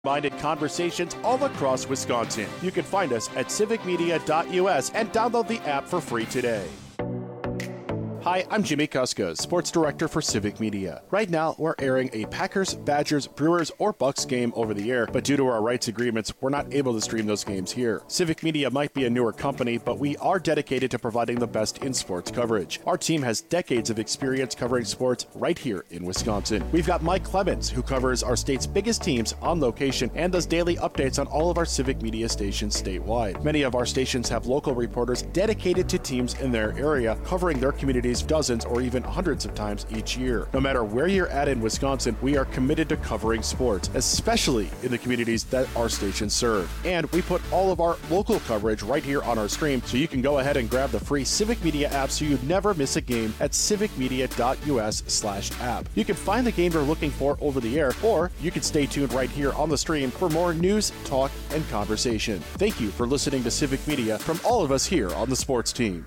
Minded conversations all across Wisconsin. You can find us at civicmedia.us and download the app for free today. Hi, I'm Jimmy Kuska, Sports Director for Civic Media. Right now, we're airing a Packers, Badgers, Brewers, or Bucks game over the air, but due to our rights agreements, we're not able to stream those games here. Civic Media might be a newer company, but we are dedicated to providing the best in sports coverage. Our team has decades of experience covering sports right here in Wisconsin. We've got Mike Clemens, who covers our state's biggest teams on location and does daily updates on all of our Civic Media stations statewide. Many of our stations have local reporters dedicated to teams in their area, covering their communities dozens or even hundreds of times each year. No matter where you're at in Wisconsin, we are committed to covering sports, especially in the communities that our stations serve. And we put all of our local coverage right here on our stream, so you can go ahead and grab the free Civic Media app so you never miss a game at civicmedia.us/app. You can find the game you're looking for over the air, or you can stay tuned right here on the stream for more news, talk, and conversation. Thank you for listening to Civic Media from all of us here on the sports team.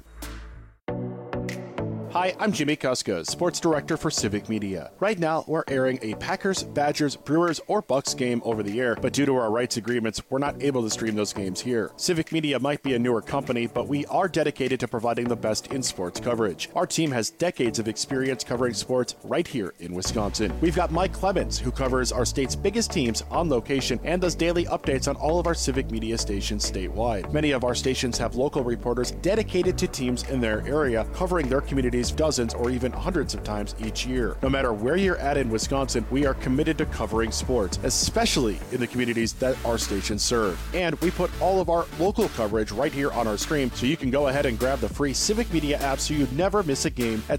Hi, I'm Jimmy Kuska, Sports Director for Civic Media. Right now, we're airing a Packers, Badgers, Brewers, or Bucks game over the air, but due to our rights agreements, we're not able to stream those games here. Civic Media might be a newer company, but we are dedicated to providing the best in sports coverage. Our team has decades of experience covering sports right here in Wisconsin. We've got Mike Clemens, who covers our state's biggest teams on location and does daily updates on all of our Civic Media stations statewide. Many of our stations have local reporters dedicated to teams in their area, covering their communities dozens or even hundreds of times each year. No matter where you're at in Wisconsin, we are committed to covering sports, especially in the communities that our stations serve. And we put all of our local coverage right here on our stream, so you can go ahead and grab the free Civic Media app so you never miss a game at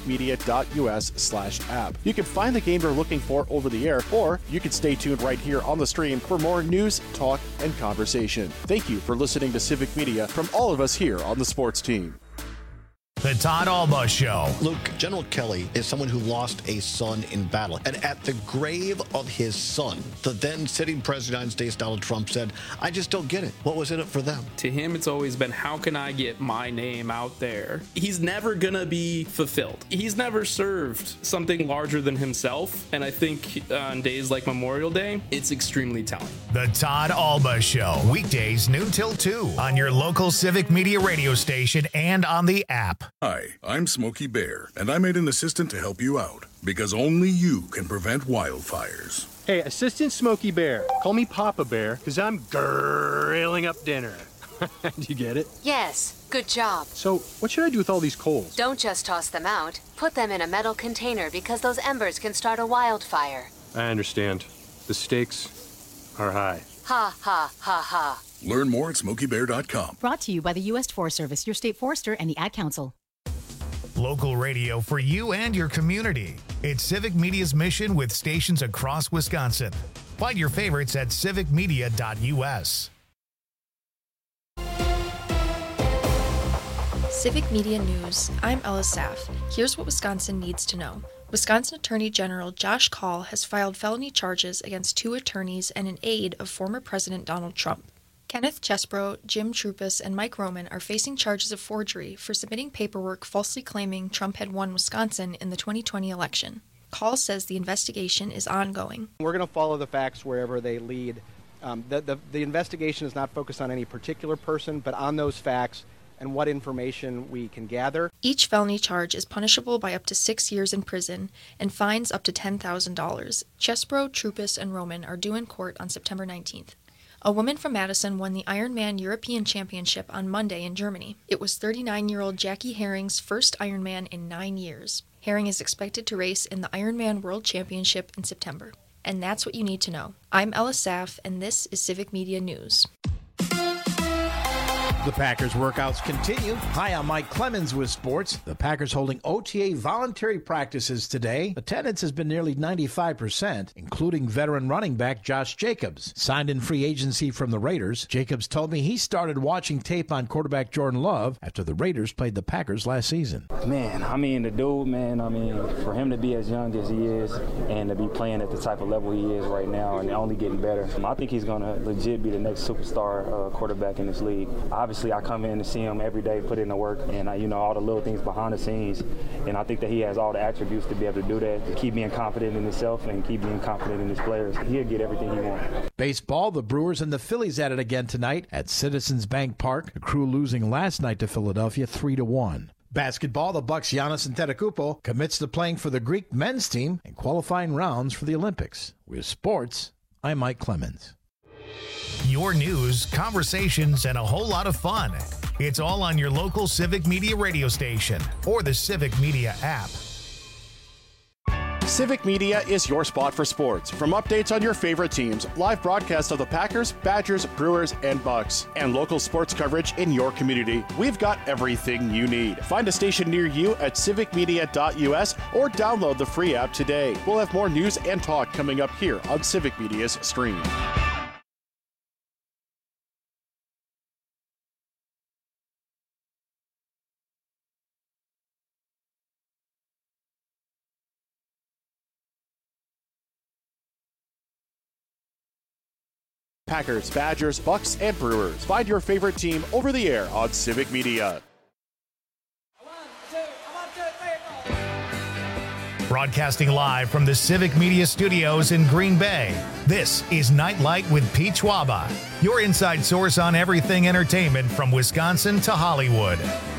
civicmedia.us/app. You can find the game you're looking for over the air, or you can stay tuned right here on the stream for more news, talk, and conversation. Thank you for listening to Civic Media from all of us here on the sports team. The Todd Alba Show. Luke, General Kelly is someone who lost a son in battle. And at the grave of his son, the then sitting President of the United States, Donald Trump, said, I just don't get it. What was in it for them? To him, it's always been, how can I get my name out there? He's never going to be fulfilled. He's never served something larger than himself. And I think on days like Memorial Day, it's extremely telling. The Todd Alba Show. Weekdays noon till 2 on your local Civic Media radio station and on the app. Hi, I'm Smokey Bear, and I made an assistant to help you out, because only you can prevent wildfires. Hey, Assistant Smokey Bear. Call me Papa Bear, because I'm grilling up dinner. Do you get it? Yes, good job. So, what should I do with all these coals? Don't just toss them out. Put them in a metal container, because those embers can start a wildfire. I understand. The stakes are high. Ha, ha, ha, ha. Learn more at SmokeyBear.com. Brought to you by the U.S. Forest Service, your state forester, and the Ad Council. Local radio for you and your community. It's Civic Media's mission with stations across Wisconsin. Find your favorites at civicmedia.us. Civic Media News. I'm Ella Saff. Here's what Wisconsin needs to know. Wisconsin Attorney General Josh Kaul has filed felony charges against 2 attorneys and an aide of former President Donald Trump. Kenneth Chesbro, Jim Trupus, and Mike Roman are facing charges of forgery for submitting paperwork falsely claiming Trump had won Wisconsin in the 2020 election. Kaul says the investigation is ongoing. We're going to follow the facts wherever they lead. The investigation is not focused on any particular person, but on those facts and what information we can gather. Each felony charge is punishable by up to 6 years in prison and fines up to $10,000. Chesbro, Trupus, and Roman are due in court on September 19th. A woman from Madison won the Ironman European Championship on Monday in Germany. It was 39-year-old Jackie Herring's first Ironman in 9 years. Herring is expected to race in the Ironman World Championship in September. And that's what you need to know. I'm Ella Saff, and this is Civic Media News. The Packers workouts continue. Hi, I'm Mike Clemens with sports. The Packers holding OTA voluntary practices today. Attendance has been nearly 95%, including veteran running back Josh Jacobs. Signed in free agency from the Raiders, Jacobs told me he started watching tape on quarterback Jordan Love after the Raiders played the Packers last season. Man, the dude, for him to be as young as he is and to be playing at the type of level he is right now and only getting better, I think he's going to legit be the next superstar quarterback in this league. Obviously, obviously I come in and see him every day, put in the work, and all the little things behind the scenes. And I think that he has all the attributes to be able to do that, to keep being confident in himself and keep being confident in his players. He'll get everything he wants. Baseball, the Brewers and the Phillies at it again tonight at Citizens Bank Park. The Crew losing last night to Philadelphia 3-1. Basketball, the Bucks' Giannis Antetokounmpo commits to playing for the Greek men's team in qualifying rounds for the Olympics. With sports, I'm Mike Clemens. Your news, conversations, and a whole lot of fun. It's all on your local Civic Media radio station or the Civic Media app. Civic Media is your spot for sports. From updates on your favorite teams, live broadcasts of the Packers, Badgers, Brewers, and Bucks, and local sports coverage in your community, we've got everything you need. Find a station near you at civicmedia.us or download the free app today. We'll have more news and talk coming up here on Civic Media's stream. Packers, Badgers, Bucks, and Brewers. Find your favorite team over the air on Civic Media. Broadcasting live from the Civic Media Studios in Green Bay, this is Nightlight with Pete Schwaba, your inside source on everything entertainment from Wisconsin to Hollywood.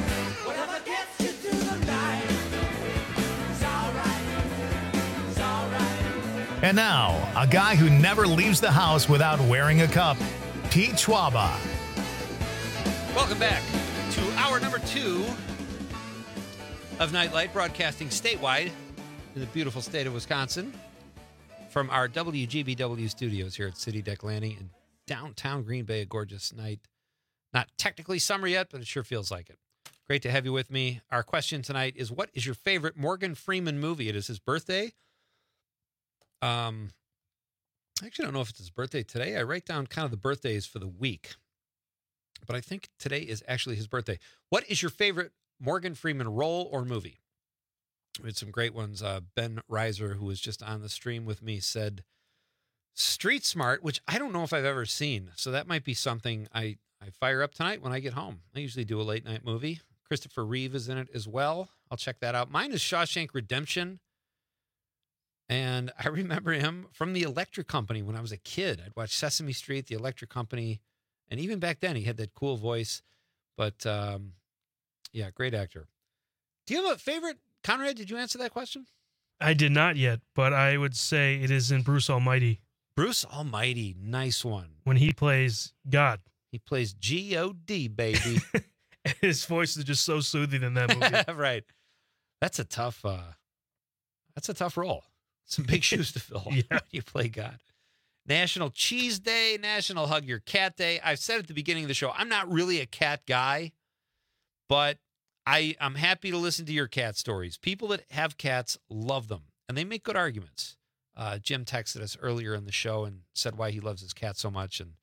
And now, a guy who never leaves the house without wearing a cup, Pete Schwaba. Welcome back to hour number 2 of Nightlight, broadcasting statewide in the beautiful state of Wisconsin from our WGBW studios here at City Deck Landing in downtown Green Bay. A gorgeous night. Not technically summer yet, but it sure feels like it. Great to have you with me. Our question tonight is, what is your favorite Morgan Freeman movie? It is his birthday. I actually don't know if it's his birthday today. I write down kind of the birthdays for the week, but I think today is actually his birthday. What is your favorite Morgan Freeman role or movie? We had some great ones. Ben Reiser, who was just on the stream with me, said Street Smart, which I don't know if I've ever seen. So that might be something I fire up tonight when I get home. I usually do a late night movie. Christopher Reeve is in it as well. I'll check that out. Mine is Shawshank Redemption. And I remember him from The Electric Company when I was a kid. I'd watch Sesame Street, The Electric Company. And even back then, he had that cool voice. But, yeah, great actor. Do you have a favorite? Conrad, did you answer that question? I did not yet, but I would say it is in Bruce Almighty. Bruce Almighty, nice one. When he plays God. He plays G-O-D, baby. His voice is just so soothing in that movie. Right. That's a tough role. Some big shoes to fill when you play God. National Cheese Day, National Hug Your Cat Day. I've said at the beginning of the show, I'm not really a cat guy, but I'm happy to listen to your cat stories. People that have cats love them, and they make good arguments. Jim texted us earlier in the show and said why he loves his cat so much. And,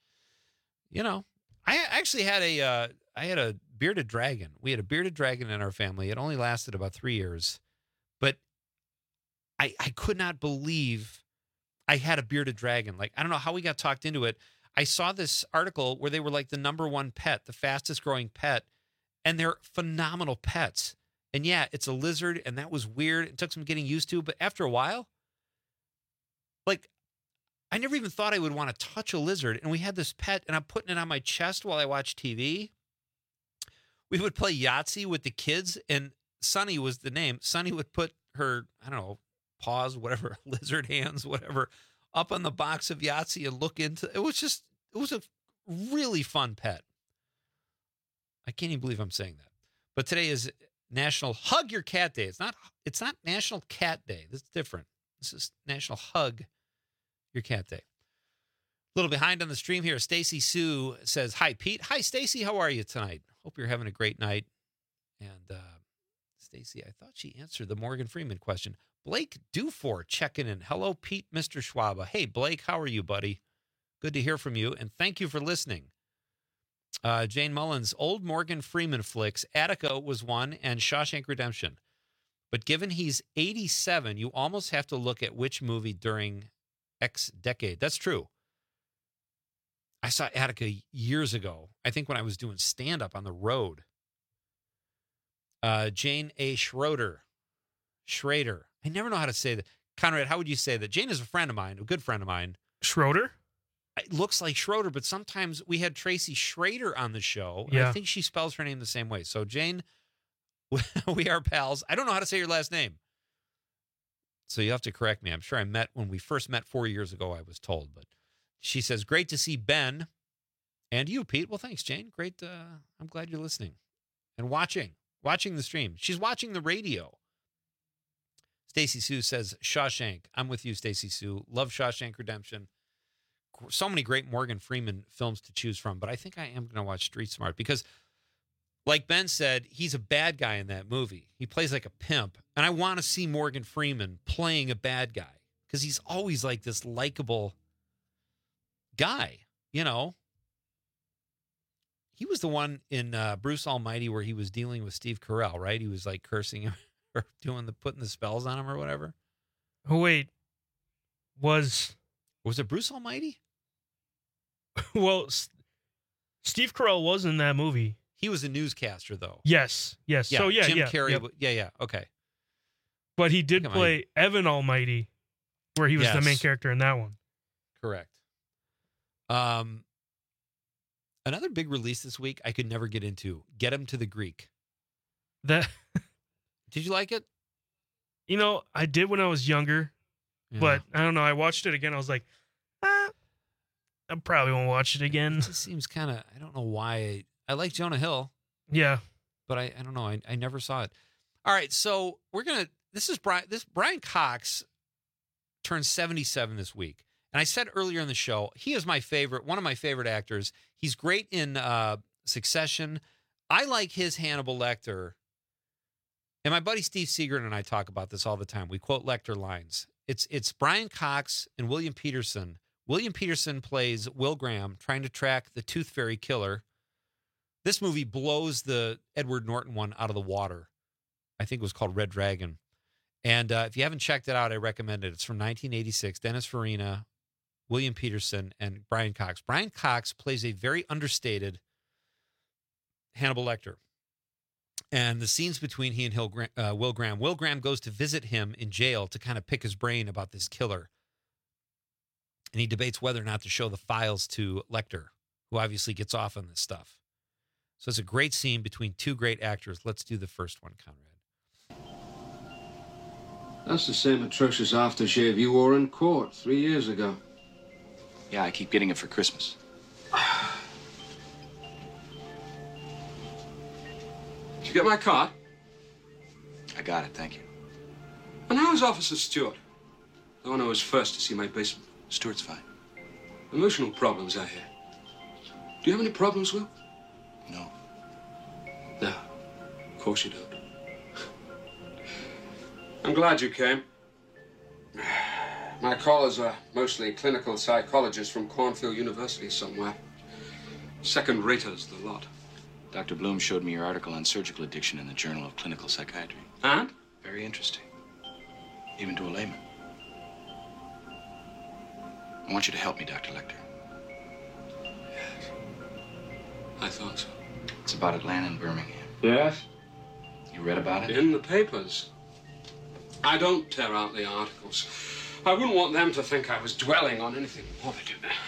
I actually had a bearded dragon. We had a bearded dragon in our family. It only lasted about 3 years, but I could not believe I had a bearded dragon. Like, I don't know how we got talked into it. I saw this article where they were like the #1 pet, the fastest growing pet, and they're phenomenal pets. And yeah, it's a lizard, and that was weird. It took some getting used to, but after a while, like, I never even thought I would want to touch a lizard. And we had this pet, and I'm putting it on my chest while I watch TV. We would play Yahtzee with the kids, and Sunny was the name. Sunny would put her, I don't know, paws, whatever, lizard hands, whatever, up on the box of Yahtzee and look into it. It was a really fun pet. I can't even believe I'm saying that. But today is National Hug Your Cat Day. It's not National Cat Day. This is different. This is National Hug Your Cat Day. A little behind on the stream here. Stacy Sue says, "Hi, Pete." Hi, Stacy. How are you tonight? Hope you're having a great night. And Stacy, I thought she answered the Morgan Freeman question. Blake Dufour checking in. Hello, Pete, Mr. Schwaba. Hey, Blake, how are you, buddy? Good to hear from you, and thank you for listening. Jane Mullins, old Morgan Freeman flicks. Attica was one, and Shawshank Redemption. But given he's 87, you almost have to look at which movie during X decade. That's true. I saw Attica years ago. I think when I was doing stand-up on the road. Jane A. Schrader. I never know how to say that. Conrad, how would you say that? Jane is a friend of mine, a good friend of mine. Schroeder? It looks like Schroeder, but sometimes we had Tracy Schrader on the show. And Yeah. I think she spells her name the same way. So, Jane, we are pals. I don't know how to say your last name. So you have to correct me. I'm sure when we first met 4 years ago, I was told. But she says, great to see Ben and you, Pete. Well, thanks, Jane. Great. I'm glad you're listening and watching the stream. She's watching the radio. Stacy Sue says, Shawshank. I'm with you, Stacy Sue. Love Shawshank Redemption. So many great Morgan Freeman films to choose from, but I think I am going to watch Street Smart because, like Ben said, he's a bad guy in that movie. He plays like a pimp, and I want to see Morgan Freeman playing a bad guy because he's always like this likable guy, you know? He was the one in Bruce Almighty where he was dealing with Steve Carell, right? He was like cursing him or putting the spells on him or whatever. Oh, wait. Was it Bruce Almighty? Well, Steve Carell was in that movie. He was a newscaster, though. Yes. Yeah, So, Jim Carrey. Yep. Yeah. Okay. But he did play Evan Almighty, where he was the main character in that one. Correct. Another big release this week I could never get into. Get Him to the Greek. Did you like it? You know, I did when I was younger, but I don't know. I watched it again. I was like, I probably won't watch it again. It just seems kind of, I don't know why. I like Jonah Hill. Yeah. But I don't know. I never saw it. All right. So Brian Cox turned 77 this week. And I said earlier in the show, he is one of my favorite actors. He's great in Succession. I like his Hannibal Lecter. And my buddy Steve Seegren and I talk about this all the time. We quote Lecter lines. It's Brian Cox and William Peterson. William Peterson plays Will Graham trying to track the Tooth Fairy killer. This movie blows the Edward Norton one out of the water. I think it was called Red Dragon. And if you haven't checked it out, I recommend it. It's from 1986. Dennis Farina, William Peterson, and Brian Cox. Brian Cox plays a very understated Hannibal Lecter. And the scenes between he and Will Graham. Will Graham goes to visit him in jail to kind of pick his brain about this killer. And he debates whether or not to show the files to Lecter, who obviously gets off on this stuff. So it's a great scene between two great actors. Let's do the first one, Conrad. That's the same atrocious aftershave you wore in court 3 years ago. Yeah, I keep getting it for Christmas. Did you get my card? I got it, thank you. And how is Officer Stewart? The one who was first to see my basement. Stewart's fine. Emotional problems, I hear. Do you have any problems, Will? No. No, of course you don't. I'm glad you came. My callers are mostly clinical psychologists from Cornfield University somewhere. Second-raters, the lot. Dr. Bloom showed me your article on surgical addiction in the Journal of Clinical Psychiatry. And? Very interesting. Even to a layman. I want you to help me, Dr. Lecter. Yes. I thought so. It's about Atlanta and Birmingham. Yes? You read about it? In the papers. I don't tear out the articles. I wouldn't want them to think I was dwelling on anything morbid.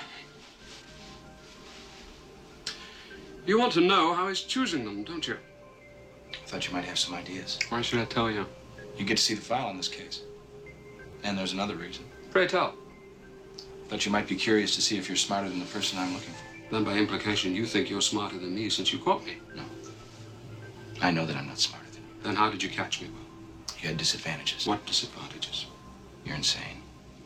You want to know how he's choosing them, don't you? I thought you might have some ideas. Why should I tell you? You get to see the file on this case. And there's another reason. Pray tell. Thought you might be curious to see if you're smarter than the person I'm looking for. Then by implication, you think you're smarter than me since you caught me. No. I know that I'm not smarter than you. Then how did you catch me, Will? You had disadvantages. What disadvantages? You're insane.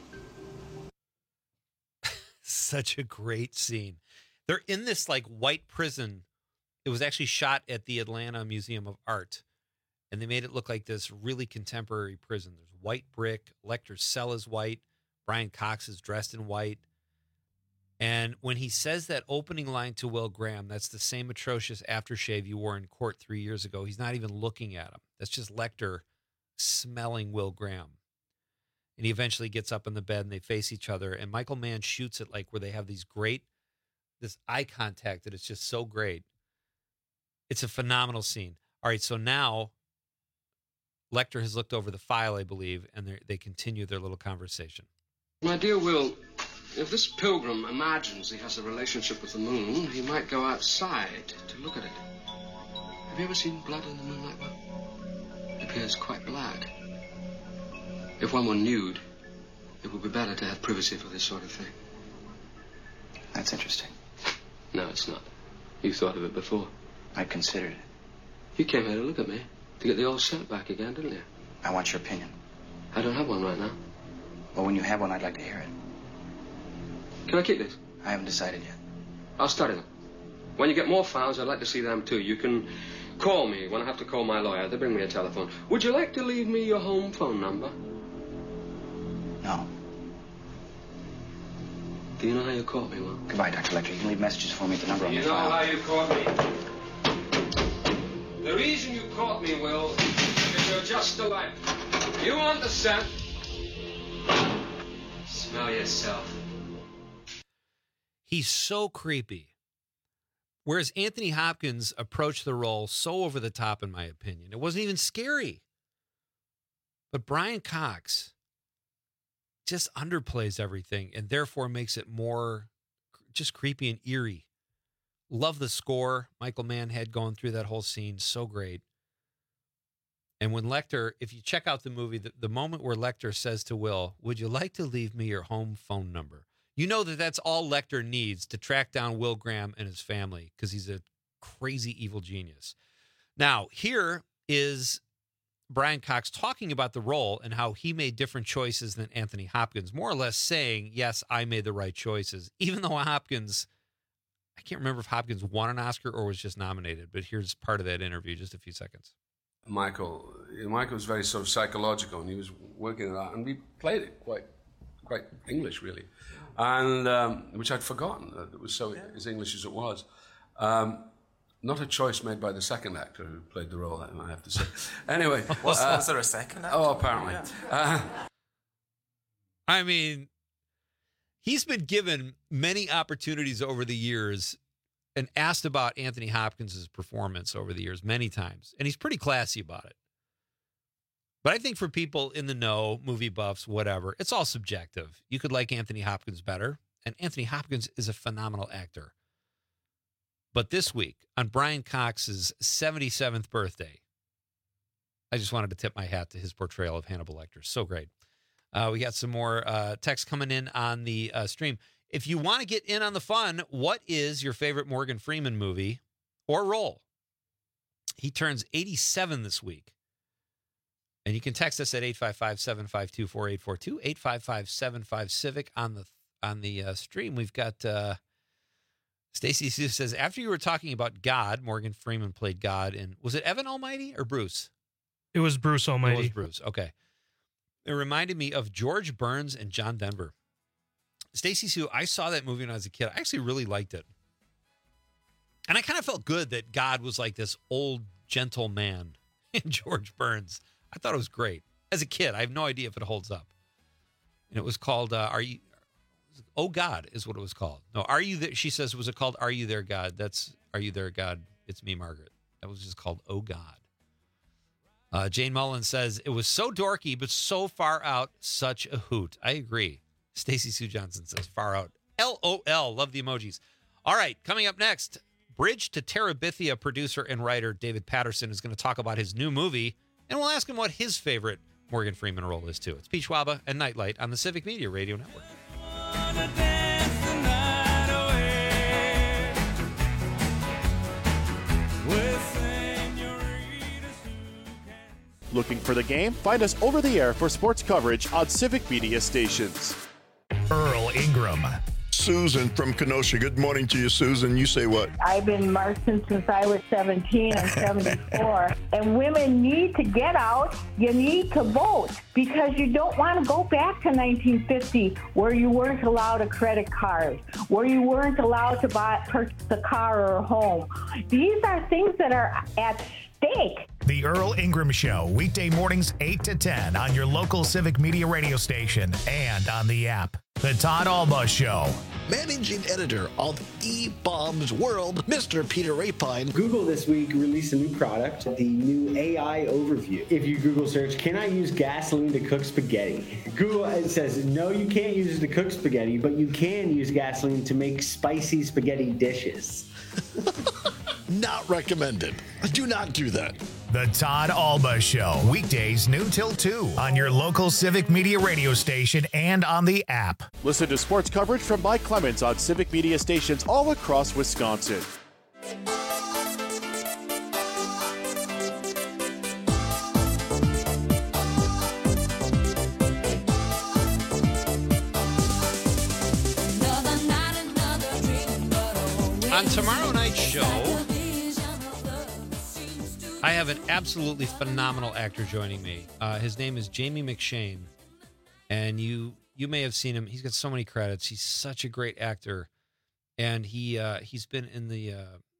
Such a great scene. They're in this like white prison. It was actually shot at the Atlanta Museum of Art. And they made it look like this really contemporary prison. There's white brick. Lecter's cell is white. Brian Cox is dressed in white. And when he says that opening line to Will Graham, that's the same atrocious aftershave you wore in court 3 years ago. He's not even looking at him. That's just Lecter smelling Will Graham. And he eventually gets up in the bed and they face each other. And Michael Mann shoots it like where they have these great this eye contact that is just so great. It's a phenomenal scene. All right, so now Lecter has looked over the file, I believe, and they continue their little conversation. My dear Will, if this pilgrim imagines he has a relationship with the moon, he might go outside to look at it. Have you ever seen blood in the moonlight? It appears quite black. If one were nude, it would be better to have privacy for this sort of thing. That's interesting. No, it's not. You thought of it before. I considered it. You came here to look at me, to get the old scent back again, didn't you? I want your opinion. I don't have one right now. Well, when you have one, I'd like to hear it. Can I keep this? I haven't decided yet. I'll study them. When you get more files, I'd like to see them too. You can call me when I have to call my lawyer. They bring me a telephone. Would you like to leave me your home phone number? No. Do you know how you caught me, Will? Goodbye, Dr. Lecter. You can leave messages for me at the number on You the know file. how you caught me? The reason you caught me, Will, is you're just alike. You want the scent? Smell yourself. He's so creepy. Whereas Anthony Hopkins approached the role so over the top, in my opinion. It wasn't even scary. But Brian Cox just underplays everything and therefore makes it more just creepy and eerie. Love the score Michael Mann had going through that whole scene. So great. And when Lecter, if you check out the movie, the moment where Lecter says to Will, would you like to leave me your home phone number? You know that that's all Lecter needs to track down Will Graham and his family because he's a crazy evil genius. Now, here is Brian Cox talking about the role and how he made different choices than Anthony Hopkins, more or less saying, yes, I made the right choices, even though Hopkins, I can't remember if Hopkins won an Oscar or was just nominated, but here's part of that interview, just a few seconds. Michael was very sort of psychological, and he was working it out, and we played it quite English, really, and which I'd forgotten. It was so as English as it was. Not a choice made by the second actor who played the role, I have to say. Anyway. Was there a second actor? Oh, apparently. Yeah. I mean, he's been given many opportunities over the years and asked about Anthony Hopkins' performance over the years many times, and he's pretty classy about it. But I think for people in the know, movie buffs, whatever, it's all subjective. You could like Anthony Hopkins better, and Anthony Hopkins is a phenomenal actor. But this week, on Brian Cox's 77th birthday, I just wanted to tip my hat to his portrayal of Hannibal Lecter. So great. We got some more text coming in on the stream. If you want to get in on the fun, what is your favorite Morgan Freeman movie or role? He turns 87 this week. And you can text us at 855-752-4842, 855-75-CIVIC on the stream. We've got Stacy Sue says, after you were talking about God, Morgan Freeman played God in, was it Evan Almighty or Bruce? It was Bruce Almighty. It was Bruce, okay. It reminded me of George Burns and John Denver. Stacy Sue, I saw that movie when I was a kid. I actually really liked it. And I kind of felt good that God was like this old, gentle man in George Burns. I thought it was great. As a kid, I have no idea if it holds up. And it was called, Oh God is what it was called. No, Are You There? She says, was it called Are You There, God? That's Are You There, God? It's me, Margaret. That was just called Oh God. Jane Mullen says, it was so dorky, but so far out, such a hoot. I agree. Stacy Sue Johnson says, far out. LOL. Love the emojis. All right, coming up next, Bridge to Terabithia producer and writer David Patterson is going to talk about his new movie, and we'll ask him what his favorite Morgan Freeman role is, too. It's Pete Schwaba and Nightlight on the Civic Media Radio Network. Looking for the game? Find us over the air for sports coverage on Civic Media stations. Earl Ingram. Susan from Kenosha. Good morning to you, Susan. You say what? I've been marching since I was 17. I'm 74. And women need to get out. You need to vote because you don't want to go back to 1950 where you weren't allowed a credit card, where you weren't allowed to purchase a car or a home. These are things that are at stake. The Earl Ingram Show, weekday mornings 8 to 10 on your local Civic Media radio station and on the app. The Todd Alba Show. Managing editor of eBaum's World, Mr. Peter Rapine. Google this week released a new product, the new AI Overview. If you Google search, can I use gasoline to cook spaghetti? Google says, no, you can't use it to cook spaghetti, but you can use gasoline to make spicy spaghetti dishes. Not recommended. Do not do that. The Todd Alba Show. Weekdays noon till 2 on your local Civic Media radio station and on the app. Listen to sports coverage from Mike Clemens on Civic Media stations all across Wisconsin. On tomorrow night's show, I have an absolutely phenomenal actor joining me. His name is Jamie McShane, and you may have seen him. He's got so many credits. He's such a great actor, and he's been in the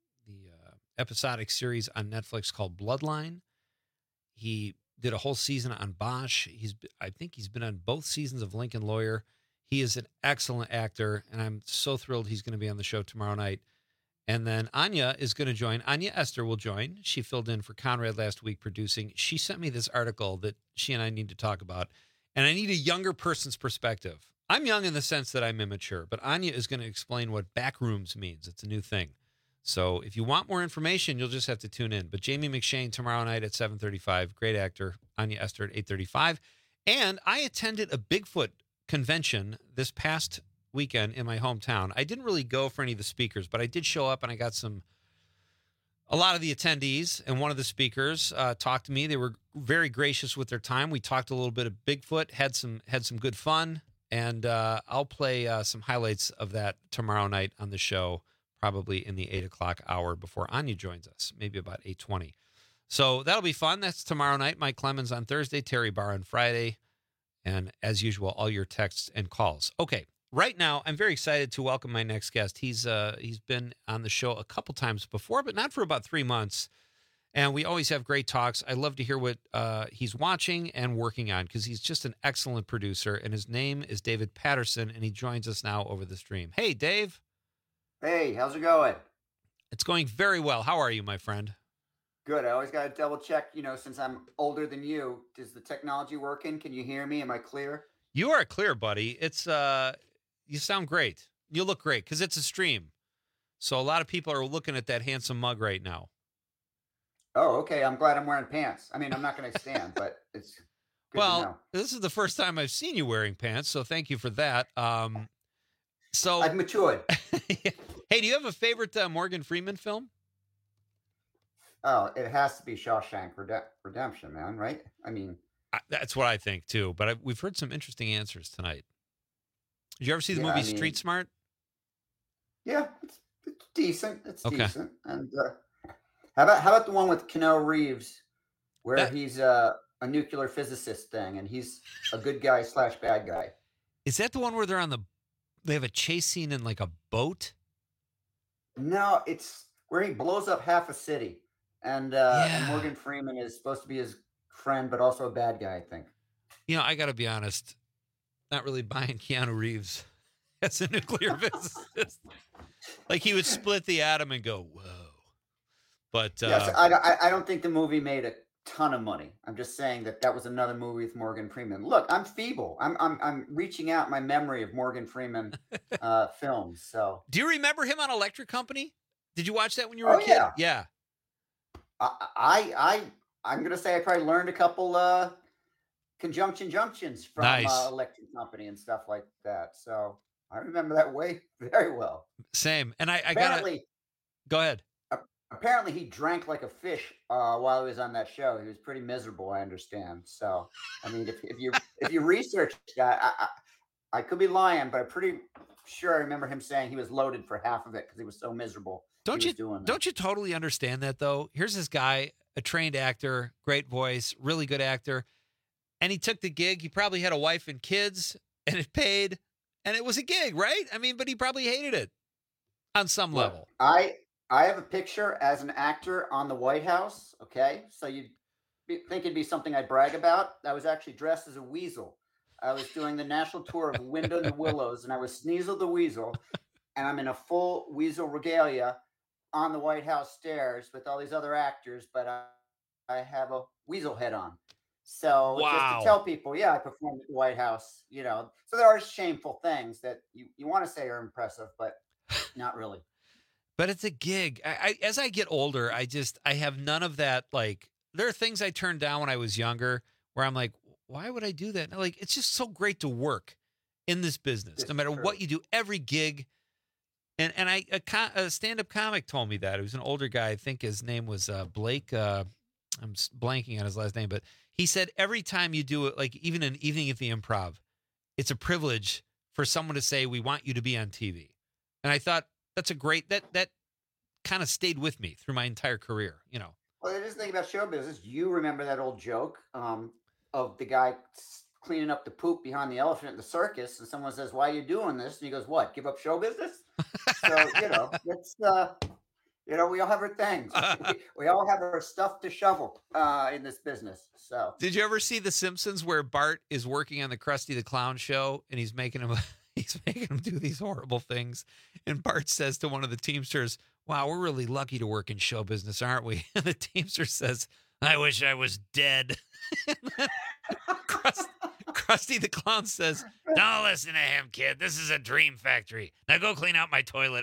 episodic series on Netflix called Bloodline. He did a whole season on Bosch. I think he's been on both seasons of Lincoln Lawyer. He is an excellent actor, and I'm so thrilled he's going to be on the show tomorrow night. And then Anya is going to join. Anya Esther will join. She filled in for Conrad last week producing. She sent me this article that she and I need to talk about. And I need a younger person's perspective. I'm young in the sense that I'm immature, but Anya is going to explain what backrooms means. It's a new thing. So if you want more information, you'll just have to tune in. But Jamie McShane tomorrow night at 7:35. Great actor. Anya Esther at 8:35. And I attended a Bigfoot convention this past weekend in my hometown. I didn't really go for any of the speakers, but I did show up and I got a lot of the attendees, and one of the speakers talked to me. They were very gracious with their time. We talked a little bit of Bigfoot, had some good fun, and I'll play some highlights of that tomorrow night on the show, probably in the 8 o'clock hour before Anya joins us, maybe about 8:20. So that'll be fun. That's tomorrow night. Mike Clemens on Thursday, Terry Barr on Friday, and as usual, all your texts and calls. Okay. Right now, I'm very excited to welcome my next guest. He's been on the show a couple times before, but not for about 3 months. And we always have great talks. I love to hear what he's watching and working on because he's just an excellent producer. And his name is David Patterson, and he joins us now over the stream. Hey, Dave. Hey, how's it going? It's going very well. How are you, my friend? Good. I always got to double check, since I'm older than you. Is the technology working? Can you hear me? Am I clear? You are clear, buddy. It's you sound great. You look great because it's a stream. So a lot of people are looking at that handsome mug right now. Oh, okay. I'm glad I'm wearing pants. I mean, I'm not going to stand, but it's good to know. This is the first time I've seen you wearing pants, so thank you for that. So I've matured. Hey, do you have a favorite Morgan Freeman film? Oh, it has to be Shawshank Redemption, man, right? I mean, that's what I think too, but we've heard some interesting answers tonight. Did you ever see the movie Street Smart? Yeah, it's decent. It's decent. And how about the one with Keanu Reeves, where he's a nuclear physicist thing, and he's a good guy / bad guy? Is that the one where they have a chase scene in like a boat? No, it's where he blows up half a city, and Morgan Freeman is supposed to be his friend, but also a bad guy, I think. I got to be honest. Not really buying Keanu Reeves as a nuclear physicist. Like he would split the atom and go, whoa. But yes, I don't think the movie made a ton of money. I'm just saying that was another movie with Morgan Freeman. Look, I'm feeble. I'm reaching out my memory of Morgan Freeman films. So do you remember him on Electric Company? Did you watch that when you were a kid? Yeah. I'm gonna say I probably learned a couple conjunction junctions from Electric Company and stuff like that. So I remember that very well. Same. And I gotta go ahead. Apparently he drank like a fish while he was on that show. He was pretty miserable, I understand. So I mean, if you research that, I could be lying, but I'm pretty sure I remember him saying he was loaded for half of it because he was so miserable. Don't you totally understand that though? Here's this guy, a trained actor, great voice, really good actor. And he took the gig. He probably had a wife and kids, and it paid, and it was a gig, right? I mean, but he probably hated it on some level. I have a picture as an actor on the White House, okay? So you'd think it'd be something I'd brag about. I was actually dressed as a weasel. I was doing the national tour of Wind in the Willows, and I was Sneasel the Weasel, and I'm in a full weasel regalia on the White House stairs with all these other actors, but I have a weasel head on. So just to tell people, yeah, I performed at the White House, you know. So there are shameful things that you want to say are impressive, but not really. But it's a gig. As I get older, I have none of that. Like, there are things I turned down when I was younger where I'm like, why would I do that? Like, it's just so great to work in this business, no matter what you do, every gig. And a stand-up comic told me that. It was an older guy. I think his name was Blake. I'm blanking on his last name, but he said every time you do it, like even an evening at the Improv, it's a privilege for someone to say, we want you to be on TV. And I thought that's a great, that kind of stayed with me through my entire career, you know. Well, the thing about show business, you remember that old joke of the guy cleaning up the poop behind the elephant at the circus, and someone says, why are you doing this? And he goes, what, give up show business? So, you know, it's, you know, we all have our things. We all have our stuff to shovel in this business. So, did you ever see The Simpsons where Bart is working on the Krusty the Clown show and he's making him do these horrible things? And Bart says to one of the Teamsters, wow, we're really lucky to work in show business, aren't we? And the Teamster says, I wish I was dead. Krusty the Clown says, don't listen to him, kid. This is a dream factory. Now go clean out my toilet.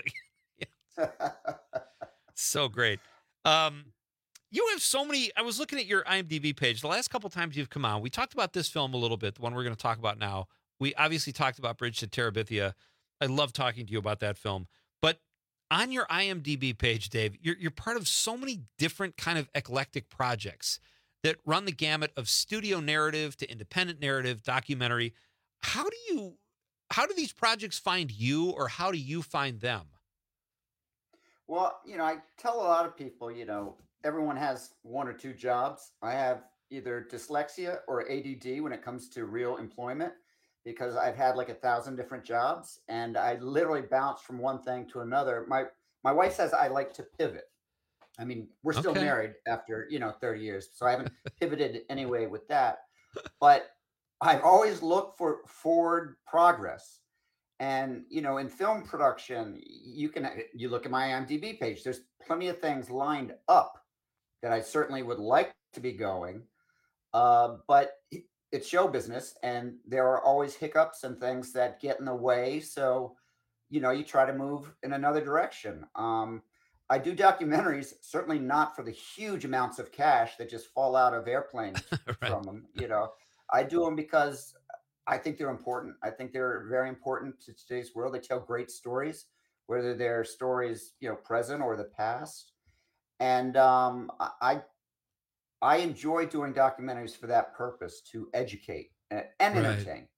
So great. You have so many. I was looking at your IMDb page. The last couple times you've come on, we talked about this film a little bit, the one we're going to talk about now. We obviously talked about Bridge to Terabithia. I love talking to you about that film. But on your IMDb page, Dave, you're part of so many different kind of eclectic projects that run the gamut of studio narrative to independent narrative, documentary. How do these projects find you, or how do you find them? Well, you know, I tell a lot of people, you know, everyone has one or two jobs. I have either dyslexia or ADD when it comes to real employment, because I've had like 1,000 different jobs and I literally bounce from one thing to another. My wife says I like to pivot. I mean, we're still married after, 30 years. So I haven't pivoted anyway with that. But I've always looked for forward progress. And, in film production, you look at my IMDb page, there's plenty of things lined up that I certainly would like to be going. But it's show business and there are always hiccups and things that get in the way. So, you try to move in another direction. I do documentaries, certainly not for the huge amounts of cash that just fall out of airplanes right. from them. I do them because I think they're important. I think they're very important to today's world. They tell great stories, whether they're stories, present or the past. And I enjoy doing documentaries for that purpose, to educate and entertain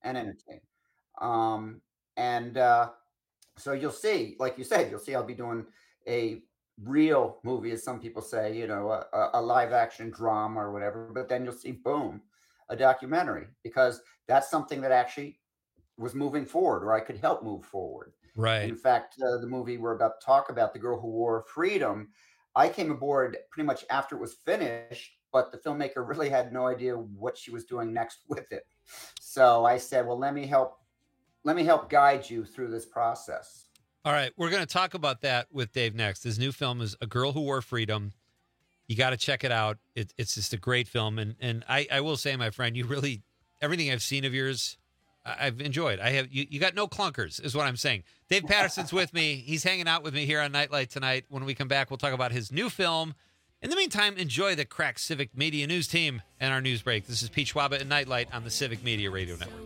So you'll see, like you said, I'll be doing a real movie, as some people say, a live action drama or whatever, but then you'll see, boom, a documentary, because that's something that actually was moving forward, or I could help move forward. Right. In fact, the movie we're about to talk about, The Girl Who Wore Freedom, I came aboard pretty much after it was finished, but the filmmaker really had no idea what she was doing next with it. So I said, well, let me help guide you through this process. All right, we're going to talk about that with Dave next. His new film is A Girl Who Wore Freedom. You got to check it out. It's just a great film. And I will say, my friend, you really, everything I've seen of yours, I've enjoyed. You got no clunkers, is what I'm saying. Dave Patterson's with me. He's hanging out with me here on Nightlight tonight. When we come back, we'll talk about his new film. In the meantime, enjoy the crack Civic Media News team and our news break. This is Pete Schwaba and Nightlight on the Civic Media Radio Network.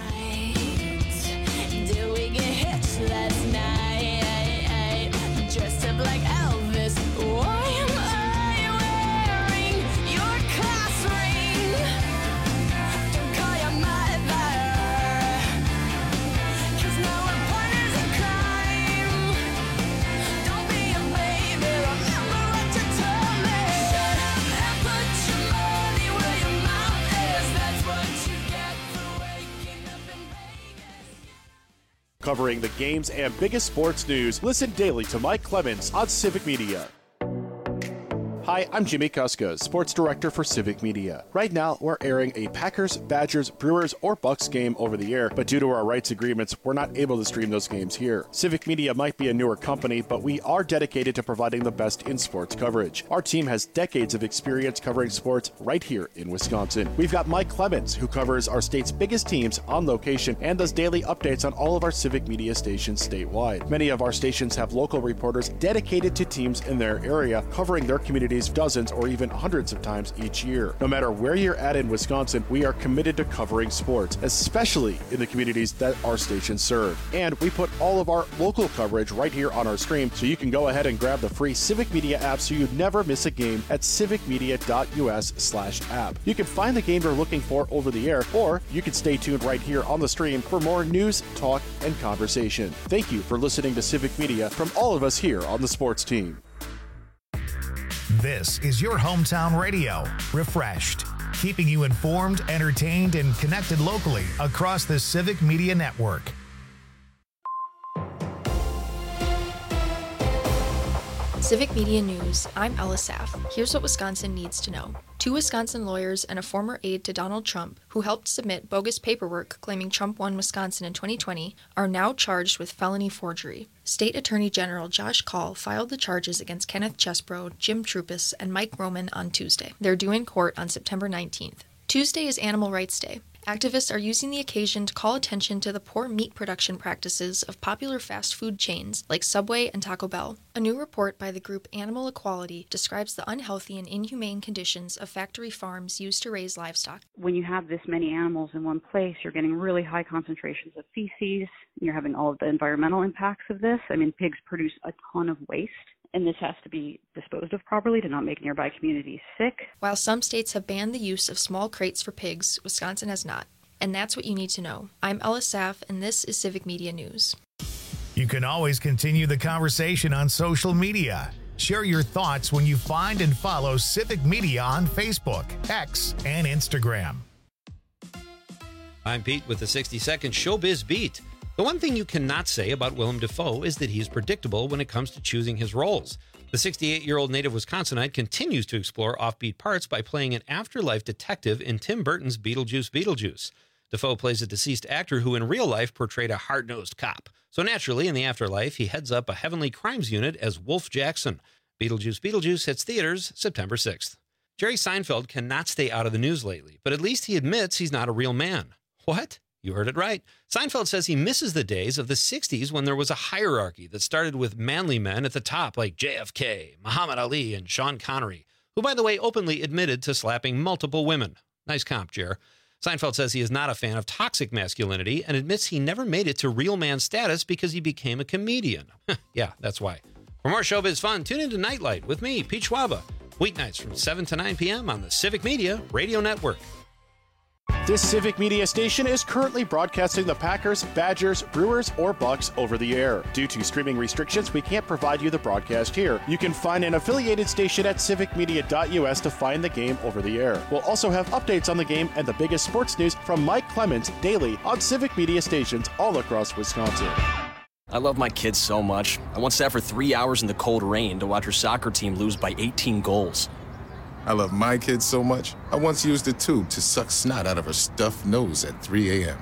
Did we get hitched last night? Dressed up like Elvis. Why am I wearing your class ring? Don't call your mother, 'cause now we're partners in crime. Don't be a baby, remember what you told me. And put your money where your mouth is. That's what you get for waking up in Vegas. Covering the games and biggest sports news, listen daily to Mike Clemens on Civic Media. Hi, I'm Jimmy Kuskos, Sports Director for Civic Media. Right now, we're airing a Packers, Badgers, Brewers, or Bucks game over the air, but due to our rights agreements, we're not able to stream those games here. Civic Media might be a newer company, but we are dedicated to providing the best in sports coverage. Our team has decades of experience covering sports right here in Wisconsin. We've got Mike Clemens, who covers our state's biggest teams on location and does daily updates on all of our Civic Media stations statewide. Many of our stations have local reporters dedicated to teams in their area, covering their communities dozens or even hundreds of times each year. No matter where you're at in Wisconsin, we are committed to covering sports, especially in the communities that our stations serve. And we put all of our local coverage right here on our stream, so you can go ahead and grab the free Civic Media app so you never miss a game at civicmedia.us/app. You can find the game you're looking for over the air, or you can stay tuned right here on the stream for more news, talk, and conversation. Thank you for listening to Civic Media from all of us here on the sports team. This is your hometown radio, Refreshed, keeping you informed, entertained, and connected locally across the Civic Media Network. Civic Media News, I'm Ella Saff. Here's what Wisconsin needs to know. 2 Wisconsin lawyers and a former aide to Donald Trump, who helped submit bogus paperwork claiming Trump won Wisconsin in 2020, are now charged with felony forgery. State Attorney General Josh Kaul filed the charges against Kenneth Chesbro, Jim Trupis, and Mike Roman on Tuesday. They're due in court on September 19th. Tuesday is Animal Rights Day. Activists are using the occasion to call attention to the poor meat production practices of popular fast food chains like Subway and Taco Bell. A new report by the group Animal Equality describes the unhealthy and inhumane conditions of factory farms used to raise livestock. When you have this many animals in one place, you're getting really high concentrations of feces. You're having all of the environmental impacts of this. I mean, pigs produce a ton of waste, and this has to be disposed of properly to not make nearby communities sick. While some states have banned the use of small crates for pigs, Wisconsin has not. And that's what you need to know. I'm Ella Saff, and this is Civic Media News. You can always continue the conversation on social media. Share your thoughts when you find and follow Civic Media on Facebook, X, and Instagram. I'm Pete with the 60-second Showbiz Beat. The one thing you cannot say about Willem Dafoe is that he is predictable when it comes to choosing his roles. The 68-year-old native Wisconsinite continues to explore offbeat parts by playing an afterlife detective in Tim Burton's Beetlejuice. Dafoe plays a deceased actor who in real life portrayed a hard-nosed cop. So naturally, in the afterlife, he heads up a heavenly crimes unit as Wolf Jackson. Beetlejuice hits theaters September 6th. Jerry Seinfeld cannot stay out of the news lately, but at least he admits he's not a real man. What? You heard it right. Seinfeld says he misses the days of the 60s when there was a hierarchy that started with manly men at the top like JFK, Muhammad Ali, and Sean Connery, who, by the way, openly admitted to slapping multiple women. Nice comp, Jer. Seinfeld says he is not a fan of toxic masculinity and admits he never made it to real man status because he became a comedian. Yeah, that's why. For more showbiz fun, tune into Nightlight with me, Pete Schwaba, weeknights from 7 to 9 p.m. on the Civic Media Radio Network. This Civic Media station is currently broadcasting the Packers, Badgers, Brewers, or Bucks over the air. Due to streaming restrictions, we can't provide you the broadcast here. You can find an affiliated station at civicmedia.us to find the game over the air. We'll also have updates on the game and the biggest sports news from Mike Clemens daily on Civic Media stations all across Wisconsin. I love my kids so much. I once sat for 3 hours in the cold rain to watch her soccer team lose by 18 goals. I love my kids so much, I once used a tube to suck snot out of her stuffed nose at 3 a.m.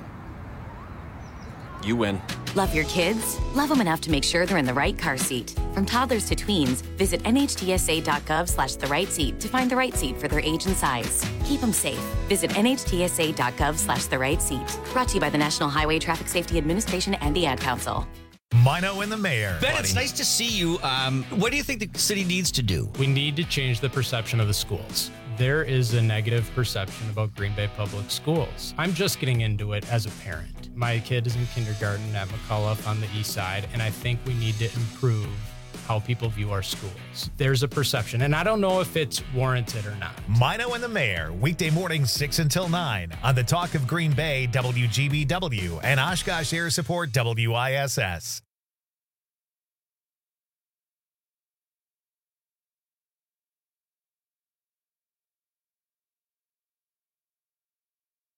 You win. Love your kids? Love them enough to make sure they're in the right car seat. From toddlers to tweens, visit nhtsa.gov/the right seat to find the right seat for their age and size. Keep them safe. Visit nhtsa.gov/the right seat. Brought to you by the National Highway Traffic Safety Administration and the Ad Council. Mino and the Mayor. Ben, it's nice to see you. What do you think the city needs to do? We need to change the perception of the schools. There is a negative perception about Green Bay Public Schools. I'm just getting into it as a parent. My kid is in kindergarten at McCullough on the east side, and I think we need to improve how people view our schools. There's a perception, and I don't know if it's warranted or not. Mino and the Mayor, weekday mornings 6 until 9 on the Talk of Green Bay, WGBW, and Oshkosh Air Support, WISS.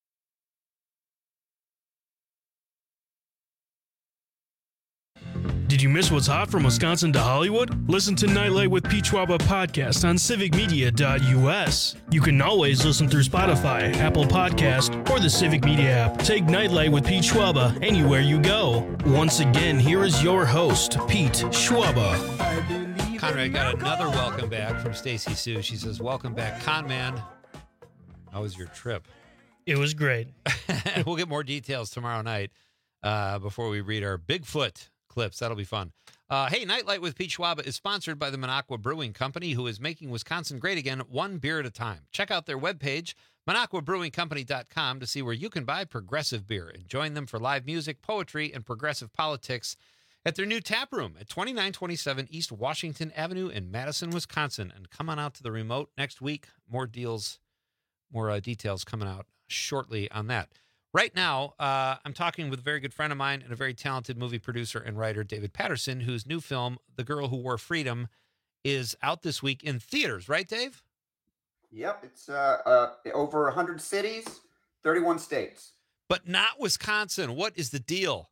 Did Did you miss what's hot from Wisconsin to Hollywood? Listen to Nightlight with Pete Schwaba podcast on civicmedia.us. You can always listen through Spotify, Apple Podcast, or the Civic Media app. Take Nightlight with Pete Schwaba anywhere you go. Once again, here is your host, Pete Schwaba. Conrad got another welcome back from Stacy Sue. She says, welcome back, Con Man. How was your trip? It was great. We'll get more details tomorrow night before we read our Bigfoot clips. That'll be fun. Hey, Nightlight with Pete Schwaba is sponsored by the Minocqua Brewing Company, who is making Wisconsin great again, one beer at a time. Check out their webpage, MinocquaBrewingCompany.com, to see where you can buy progressive beer and join them for live music, poetry, and progressive politics at their new tap room at 2927 East Washington Avenue in Madison, Wisconsin. And come on out to the remote next week. More details coming out shortly on that. Right now, I'm talking with a very good friend of mine and a very talented movie producer and writer, David Patterson, whose new film, The Girl Who Wore Freedom, is out this week in theaters. Right, Dave? Yep. It's over 100 cities, 31 states. But not Wisconsin. What is the deal?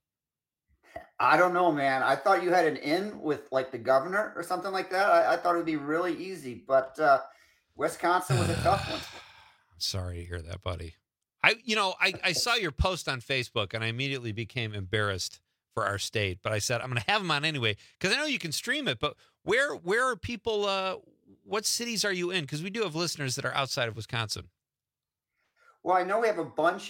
I don't know, man. I thought you had an in with like the governor or something like that. I thought it would be really easy, but Wisconsin was a tough one. Sorry to hear that, buddy. I saw your post on Facebook and I immediately became embarrassed for our state, but I said, I'm going to have them on anyway, because I know you can stream it, but where are people, what cities are you in? Because we do have listeners that are outside of Wisconsin. Well, I know we have a bunch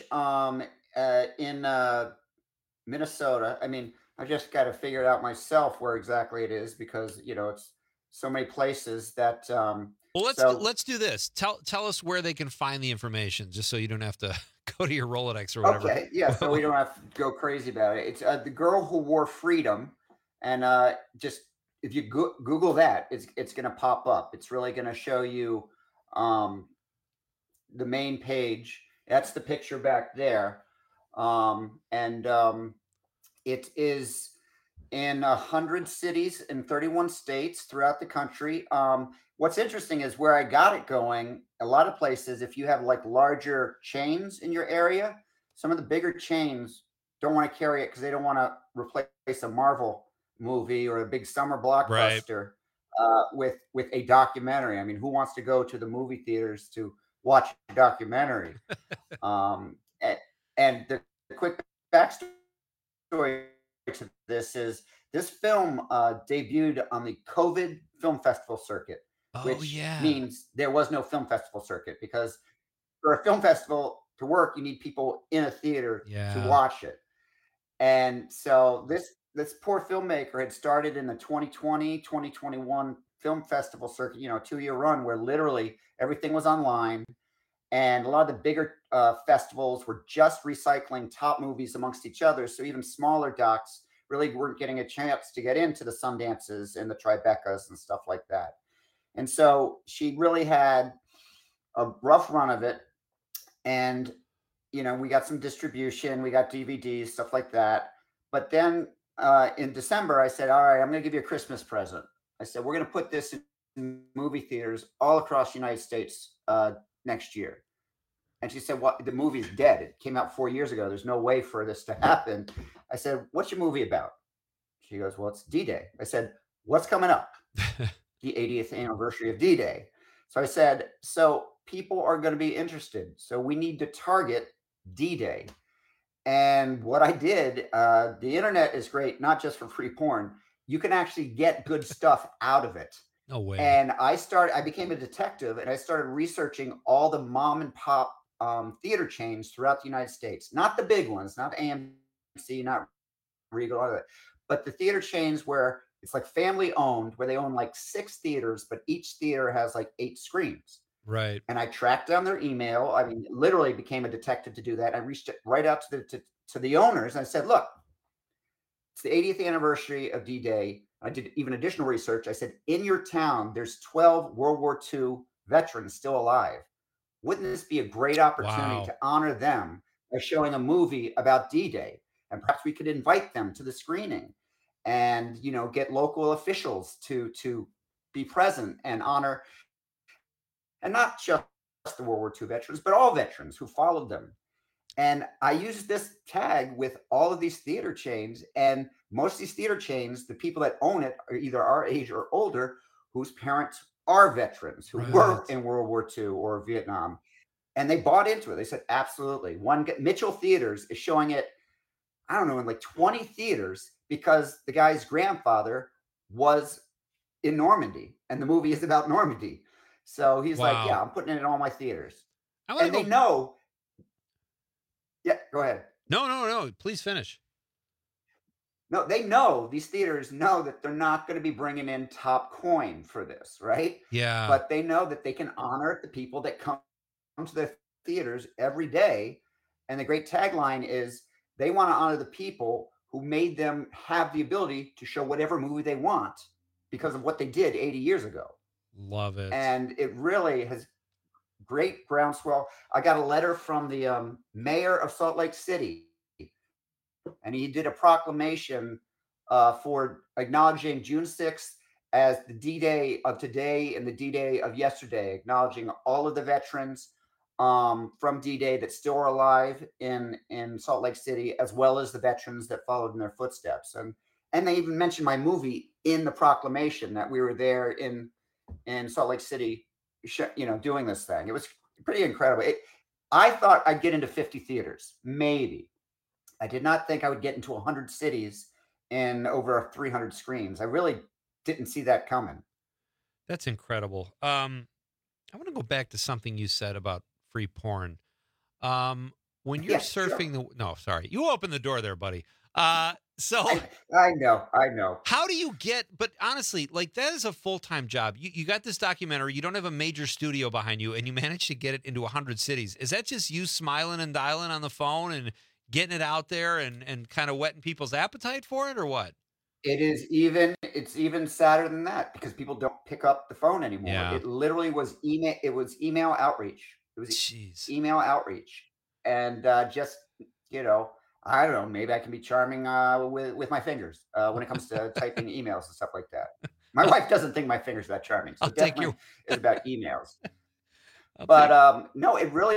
in Minnesota. I mean, I just got to figure it out myself where exactly it is, because, it's so many places that... Well, let's do this. Tell us where they can find the information, just so you don't have to go to your Rolodex or whatever. Okay, yeah, so we don't have to go crazy about it. It's The Girl Who Wore Freedom, and just if you Google that, it's going to pop up. It's really going to show you the main page. That's the picture back there, it is in 100 cities in 31 states throughout the country. What's interesting is where I got it going, a lot of places, if you have like larger chains in your area, some of the bigger chains don't want to carry it because they don't want to replace a Marvel movie or a big summer blockbuster with a documentary. I mean, who wants to go to the movie theaters to watch a documentary? And the quick backstory to this is this film debuted on the COVID Film Festival circuit. Which means there was no film festival circuit, because for a film festival to work, you need people in a theater to watch it. And so this poor filmmaker had started in the 2020, 2021 film festival circuit, 2-year run where literally everything was online. And a lot of the bigger festivals were just recycling top movies amongst each other. So even smaller docs really weren't getting a chance to get into the Sundances and the Tribecas and stuff like that. And so she really had a rough run of it. And, we got some distribution, we got DVDs, stuff like that. But then in December, I said, all right, I'm going to give you a Christmas present. I said, we're going to put this in movie theaters all across the United States next year. And she said, "What? The movie's dead. It came out 4 years ago. There's no way for this to happen." I said, "What's your movie about?" She goes, "Well, it's D-Day." I said, "What's coming up?" The 80th anniversary of D-Day. So I said, so people are going to be interested. So we need to target D-Day. And what I did, the internet is great, not just for free porn. You can actually get good stuff out of it. No way. And I became a detective, and I started researching all the mom and pop theater chains throughout the United States. Not the big ones, not AMC, not Regal, all that, but the theater chains where it's like family owned, where they own like 6 theaters, but each theater has like 8 screens. Right. And I tracked down their email. I mean, literally became a detective to do that. I reached right out to the owners, and I said, look, it's the 80th anniversary of D-Day. I did even additional research. I said, in your town, there's 12 World War II veterans still alive. Wouldn't this be a great opportunity to honor them by showing a movie about D-Day? And perhaps we could invite them to the screening and, get local officials to be present and honor, and not just the World War II veterans, but all veterans who followed them. And I used this tag with all of these theater chains, and most of these theater chains, the people that own it are either our age or older, whose parents are veterans who were in World War II or Vietnam. And they bought into it. They said, absolutely. Mitchell Theaters is showing it, I don't know, in like 20 theaters because the guy's grandfather was in Normandy and the movie is about Normandy. So he's like, yeah, I'm putting it in all my theaters. And they know. Yeah, go ahead. No. Please finish. No, they know, these theaters know that they're not going to be bringing in top coin for this, right? Yeah. But they know that they can honor the people that come to their theaters every day. And the great tagline is they want to honor the people who made them have the ability to show whatever movie they want because of what they did 80 years ago. Love it. And it really has great groundswell. I got a letter from the mayor of Salt Lake City, and he did a proclamation for acknowledging June 6th as the D-Day of today and the D-Day of yesterday, acknowledging all of the veterans from D-Day that still are alive in Salt Lake City, as well as the veterans that followed in their footsteps. And they even mentioned my movie in the proclamation, that we were there in Salt Lake City, doing this thing. It was pretty incredible. I thought I'd get into 50 theaters, maybe. I did not think I would get into 100 cities and over 300 screens. I really didn't see that coming. That's incredible. I want to go back to something you said about free porn. When you're surfing sorry. You opened the door there, buddy. So I know. How do you but honestly, like, that is a full-time job. You got this documentary, you don't have a major studio behind you, and you managed to get it into 100 cities. Is that just you smiling and dialing on the phone and getting it out there and kind of whetting people's appetite for it, or what? It's even sadder than that because people don't pick up the phone anymore. Yeah. It literally was email. It was email outreach. It was email outreach. And I don't know, maybe I can be charming with my fingers when it comes to typing emails and stuff like that. My wife doesn't think my fingers are that charming. So definitely it's about emails. But no, it really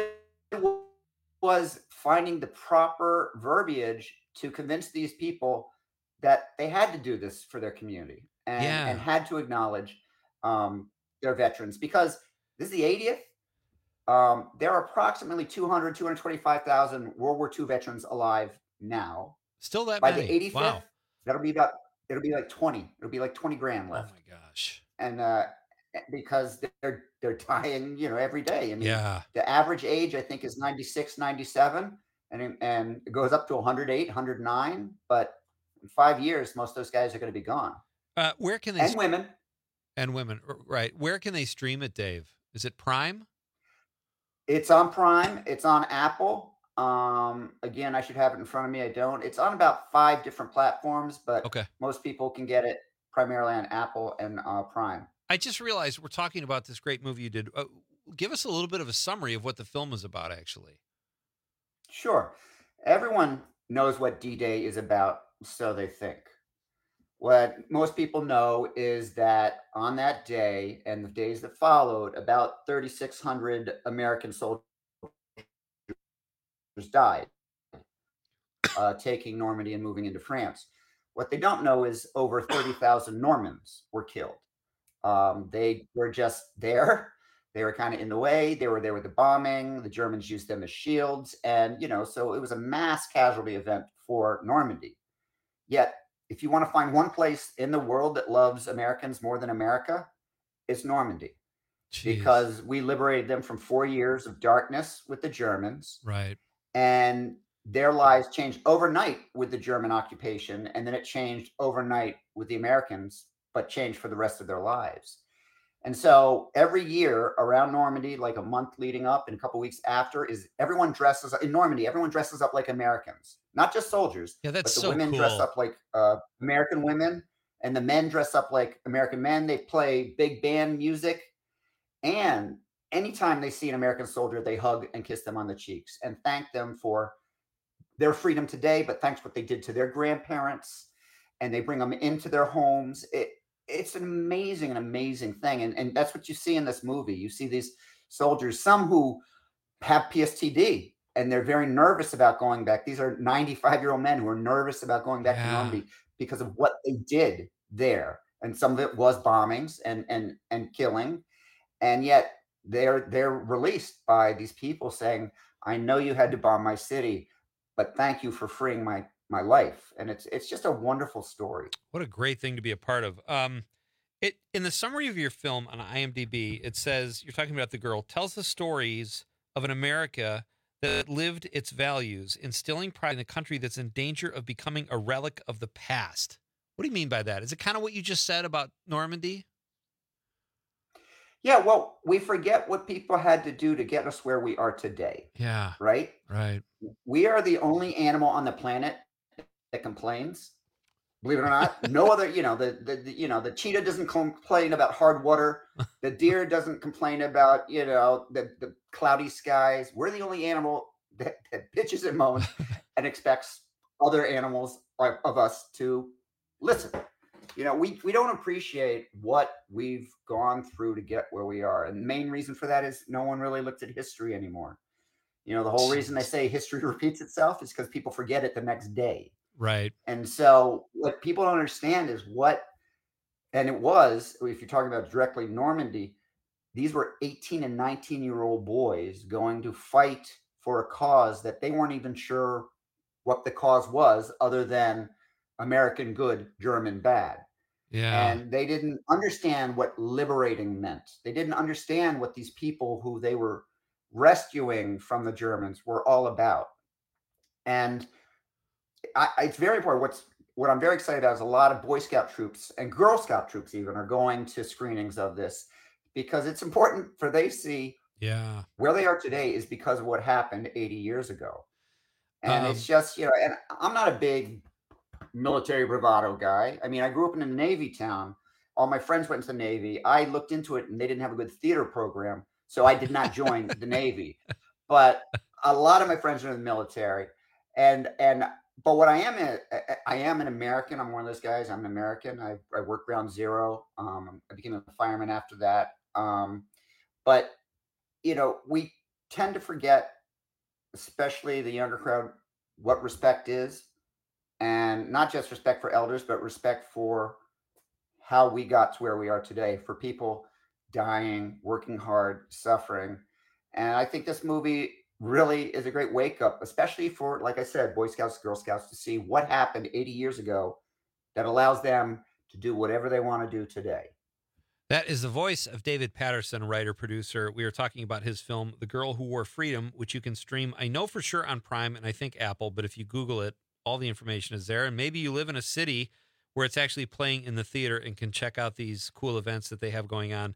was finding the proper verbiage to convince these people that they had to do this for their community and had to acknowledge their veterans, because this is the 80th. There are approximately 225,000 World War II veterans alive now. Still that by many. the 85th, wow. it'll be like 20. It'll be like 20 grand left. Oh my gosh. And because they're dying, every day. I mean, Yeah. the average age I think is 96, 97, and it goes up to 108, 109. But in 5 years, most of those guys are going to be gone. Where can they women, right? Where can they stream it, Dave? Is it Prime? It's on Prime. It's on Apple. Again, I should have it in front of me. I don't. It's on about 5 different platforms, but most people can get it primarily on Apple and Prime. I just realized we're talking about this great movie you did. Give us a little bit of a summary of what the film is about, actually. Sure. Everyone knows what D-Day is about, so they think. What most people know is that on that day and the days that followed, about 3,600 American soldiers died, taking Normandy and moving into France. What they don't know is over 30,000 Normans were killed. They were just there. They were kind of in the way. They were there with the bombing. The Germans used them as shields. And, so it was a mass casualty event for Normandy. Yet, if you want to find one place in the world that loves Americans more than America, it's Normandy. Jeez. Because we liberated them from 4 years of darkness with the Germans. Right. And their lives changed overnight with the German occupation. And then it changed overnight with the Americans, but changed for the rest of their lives. And so every year around Normandy, like a month leading up and a couple weeks after, everyone dresses up in Normandy. Everyone dresses up like Americans, not just soldiers. Yeah, that's but the so women cool. dress up like American women, and the men dress up like American men. They play big band music, and anytime they see an American soldier, they hug and kiss them on the cheeks and thank them for their freedom today, but thanks what they did to their grandparents, and they bring them into their homes. It's an amazing thing. And that's what you see in this movie. You see these soldiers, some who have PTSD, and they're very nervous about going back. These are 95-year-old men who are nervous about going back to Normandy, because of what they did there. And some of it was bombings and killing. And yet they're released by these people saying, I know you had to bomb my city, but thank you for freeing my life. And it's just a wonderful story. What a great thing to be a part of. In the summary of your film on IMDb, it says, you're talking about the girl, tells the stories of an America that lived its values, instilling pride in a country that's in danger of becoming a relic of the past. What do you mean by that? Is it kind of what you just said about Normandy? Yeah, well, we forget what people had to do to get us where we are today. Yeah. Right? Right. We are the only animal on the planet that complains. Believe it or not, no other, the cheetah doesn't complain about hard water. The deer doesn't complain about, the cloudy skies. We're the only animal that bitches and moans and expects other animals of us to listen. We don't appreciate what we've gone through to get where we are. And the main reason for that is no one really looks at history anymore. The whole reason they say history repeats itself is because people forget it the next day. Right. And so what people don't understand is and it was, if you're talking about directly Normandy, these were 18 and 19-year-old boys going to fight for a cause that they weren't even sure what the cause was, other than American good, German bad. Yeah. And they didn't understand what liberating meant. They didn't understand what these people who they were rescuing from the Germans were all about. And it's very important. What I'm very excited about is a lot of Boy Scout troops and Girl Scout troops even are going to screenings of this, because it's important for they see where they are today is because of what happened 80 years ago. And it's just, and I'm not a big military bravado guy. I mean, I grew up in a Navy town. All my friends went into the Navy. I looked into it and they didn't have a good theater program, so I did not join the Navy. But a lot of my friends are in the military. But what I am an American. I'm one of those guys. I'm an American. I worked Ground Zero. I became a fireman after that. But we tend to forget, especially the younger crowd, what respect is, and not just respect for elders, but respect for how we got to where we are today, for people dying, working hard, suffering. And I think this movie really is a great wake up, especially for, like I said, Boy Scouts, Girl Scouts, to see what happened 80 years ago that allows them to do whatever they want to do today. That is the voice of David Patterson, writer, producer. We are talking about his film, The Girl Who Wore Freedom, which you can stream, I know for sure, on Prime and I think Apple, but if you Google it, all the information is there. And maybe you live in a city where it's actually playing in the theater and can check out these cool events that they have going on.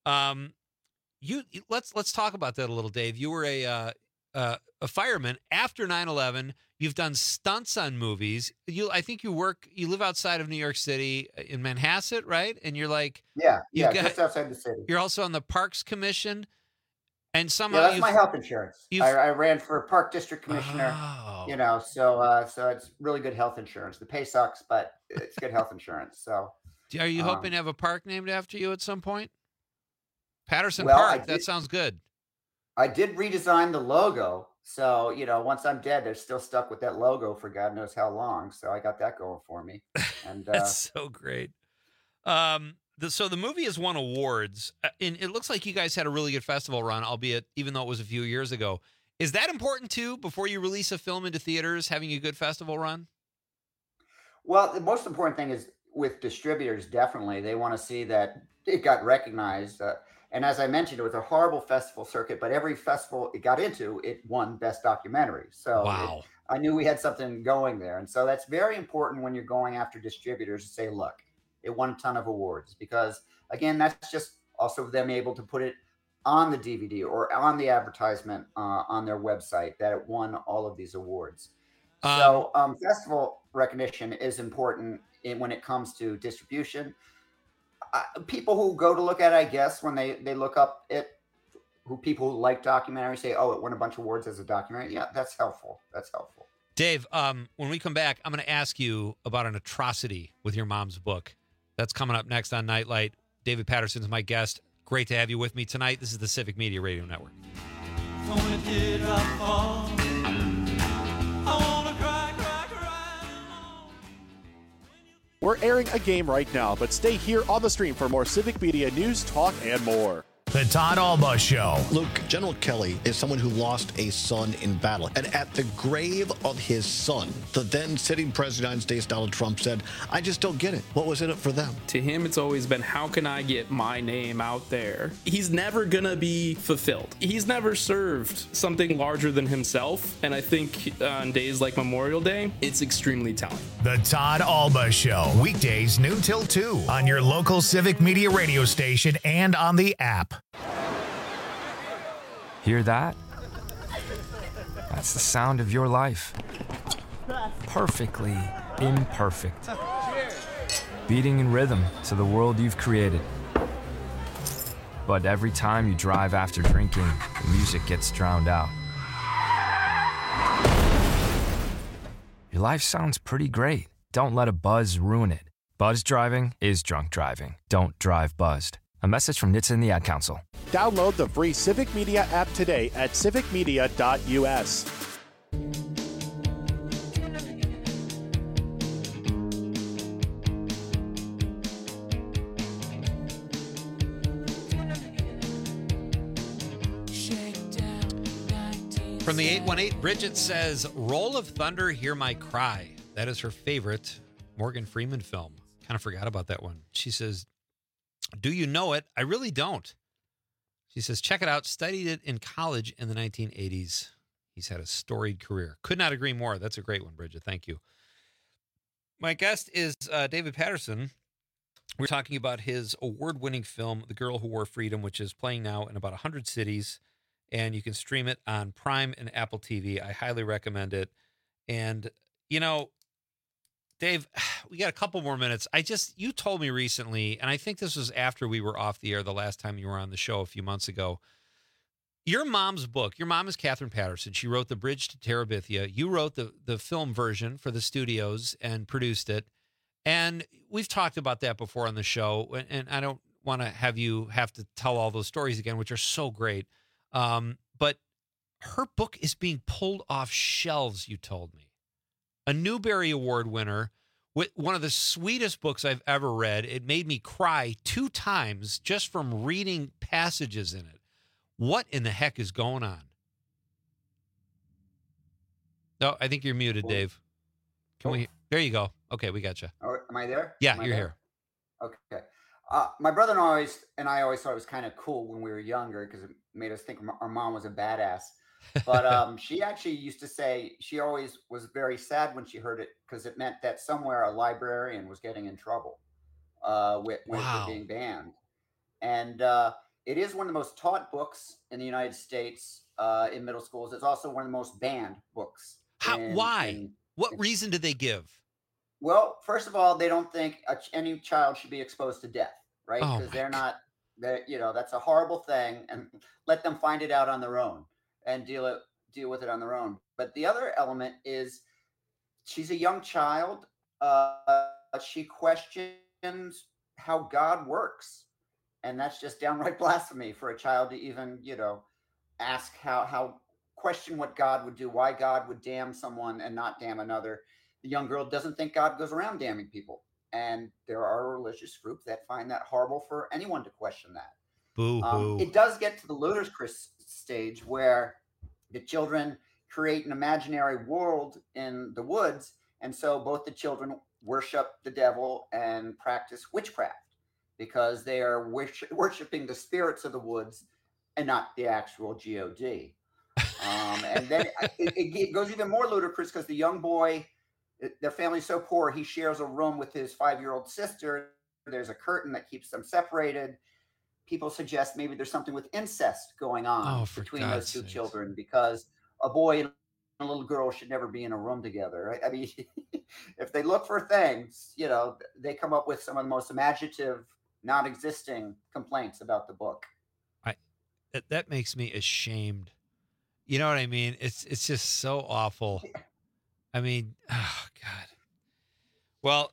Let's talk about that a little, Dave. You were a fireman after 9/11. You've done stunts on movies. I think you live outside of New York City in Manhasset, right? And you're like, just outside the city. You're also on the Parks Commission, and somehow that's my health insurance. I ran for Park District Commissioner. So it's really good health insurance. The pay sucks, but it's good health insurance. So, are you hoping to have a park named after you at some point? Patterson Park. That sounds good. I did redesign the logo. So, once I'm dead, they're still stuck with that logo for God knows how long. So I got that going for me. And that's so great. So the movie has won awards. And it looks like you guys had a really good festival run, albeit even though it was a few years ago. Is that important too, before you release a film into theaters, having a good festival run? Well, the most important thing is with distributors, definitely. They want to see that it got recognized. And as I mentioned, it was a horrible festival circuit, but every festival it got into, it won Best Documentary. So wow. I knew we had something going there. And so that's very important when you're going after distributors to say, look, it won a ton of awards, because again, that's just also them able to put it on the DVD or on the advertisement on their website that it won all of these awards. So festival recognition is important when it comes to distribution. People who go to look at it, I guess, when they look up it, people who like documentaries say, oh, it won a bunch of awards as a documentary. Yeah, that's helpful. That's helpful. Dave, when we come back, I'm going to ask you about an atrocity with your mom's book. That's coming up next on Nightlight. David Patterson is my guest. Great to have you with me tonight. This is the Civic Media Radio Network. We're airing a game right now, but stay here on the stream for more Civic Media news, talk, and more. The Todd Alba Show. Luke, General Kelly is someone who lost a son in battle. And at the grave of his son, the then sitting president of the United States, Donald Trump, said, I just don't get it. What was in it for them? To him, it's always been, how can I get my name out there? He's never going to be fulfilled. He's never served something larger than himself. And I think on days like Memorial Day, it's extremely telling. The Todd Alba Show. Weekdays noon till 2 on your local Civic Media radio station and on the app. Hear that? That's the sound of your life. Perfectly imperfect. Beating in rhythm to the world you've created. But every time you drive after drinking, the music gets drowned out. Your life sounds pretty great. Don't let a buzz ruin it. Buzz driving is drunk driving. Don't drive buzzed. A message from NHTSA and the Ad Council. Download the free Civic Media app today at civicmedia.us. From the 818, Bridget says, Roll of Thunder, Hear My Cry. That is her favorite Morgan Freeman film. Kind of forgot about that one. She says, do you know it? I really don't. She says, check it out. Studied it in college in the 1980s. He's had a storied career. Could not agree more. That's a great one, Bridget. Thank you. My guest is David Patterson. We're talking about his award-winning film, The Girl Who Wore Freedom, which is playing now in about 100 cities, and you can stream it on Prime and Apple TV. I highly recommend it. And, you know, Dave, we got a couple more minutes. You told me recently, and I think this was after we were off the air the last time you were on the show a few months ago. Your mom's book, your mom is Catherine Patterson. She wrote The Bridge to Terabithia. You wrote the film version for the studios and produced it. And we've talked about that before on the show, and I don't want to have you have to tell all those stories again, which are so great. But her book is being pulled off shelves, you told me. A Newbery Award winner, with one of the sweetest books I've ever read. It made me cry 2 times just from reading passages in it. What in the heck is going on? No, I think you're muted, Dave. Can we? There you go. Okay, we got you. Oh, am I there? Yeah, you're here. Okay. My brother and I always thought it was kind of cool when we were younger because it made us think our mom was a badass. But she actually used to say she always was very sad when she heard it because it meant that somewhere a librarian was getting in trouble with it being banned. And it is one of the most taught books in the United States in middle schools. It's also one of the most banned books. Why? What reason did they give? Well, first of all, they don't think any child should be exposed to death, right? Because that's a horrible thing, and let them find it out on their own and deal with it on their own. But the other element is she's a young child. She questions how God works. And that's just downright blasphemy for a child to even, ask how question what God would do, why God would damn someone and not damn another. The young girl doesn't think God goes around damning people. And there are religious groups that find that horrible for anyone to question that. Boo-hoo. It does get to the ludicrous stage where the children create an imaginary world in the woods. And so both the children worship the devil and practice witchcraft because they are worshiping the spirits of the woods and not the actual God. And then it goes even more ludicrous because the young boy, their family's so poor, he shares a room with his 5-year-old sister. There's a curtain that keeps them separated. People suggest maybe there's something with incest going on between those two children because a boy and a little girl should never be in a room together. Right? I mean, if they look for things, they come up with some of the most imaginative, non-existing complaints about the book. That makes me ashamed. You know what I mean? It's just so awful. I mean, oh God. Well,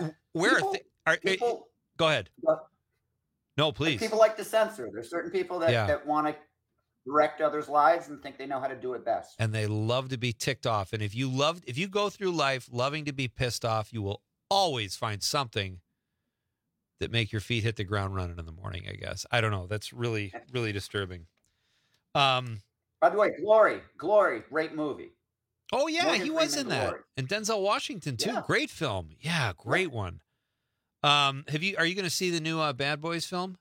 people, go ahead. No, please. People like to censor. There's certain people that want to direct others' lives and think they know how to do it best. And they love to be ticked off. And if you go through life loving to be pissed off, you will always find something that make your feet hit the ground running in the morning, I guess. I don't know. That's really, really disturbing. By the way, Glory, great movie. Oh, yeah, Morgan he was in Freeman, that. Glory. And Denzel Washington, too. Yeah. Great film. Yeah, great one. Are you going to see the new Bad Boys film?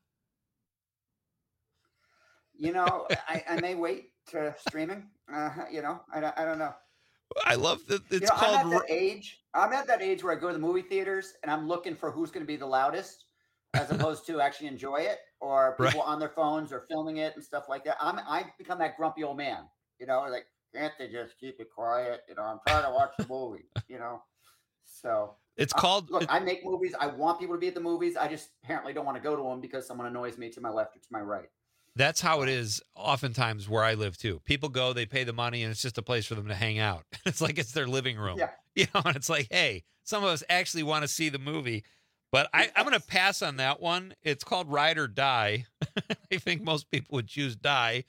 I may wait to streaming. I don't know. I love that it's I'm called... at that age where I go to the movie theaters and I'm looking for who's going to be the loudest as opposed to actually enjoy it, or people on their phones or filming it and stuff like that. I've become that grumpy old man, like, can't they just keep it quiet? I'm trying to watch the movie, So it's called... Look, I make movies. I want people to be at the movies. I just apparently don't want to go to them because someone annoys me to my left or to my right. That's how it is oftentimes where I live, too. People go, they pay the money, and it's just a place for them to hang out. It's like it's their living room. Yeah. And it's like, hey, some of us actually want to see the movie. But I'm going to pass on that one. It's called Ride or Die. I think most people would choose Die.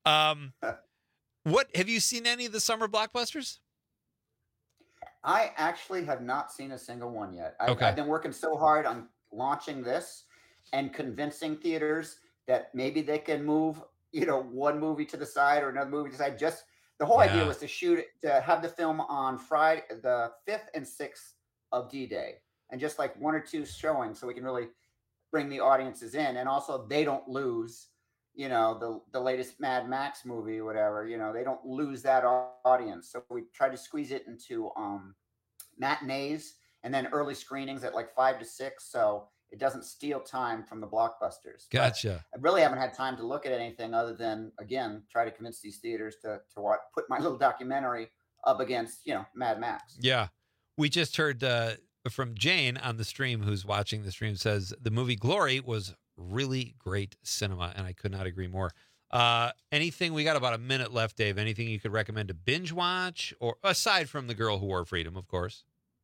What have you seen any of the summer blockbusters? I actually have not seen a single one yet. Okay. I've been working so hard on launching this and convincing theaters that maybe they can move, one movie to the side or another movie to the side. Just the whole idea was to have the film on Friday, the 5th and 6th of D-Day, and just like one or two showings so we can really bring the audiences in. And also they don't lose, the latest Mad Max movie or whatever, they don't lose that audience. So we try to squeeze it into matinees and then early screenings at like 5 to 6. So it doesn't steal time from the blockbusters. Gotcha. But I really haven't had time to look at anything other than, again, try to convince these theaters to put my little documentary up against, Mad Max. Yeah. We just heard from Jane on the stream, who's watching the stream, says the movie Glory was really great cinema, and I could not agree more. Anything, we got about a minute left, Dave, anything you could recommend to binge watch, or aside from The Girl Who Wore Freedom, of course?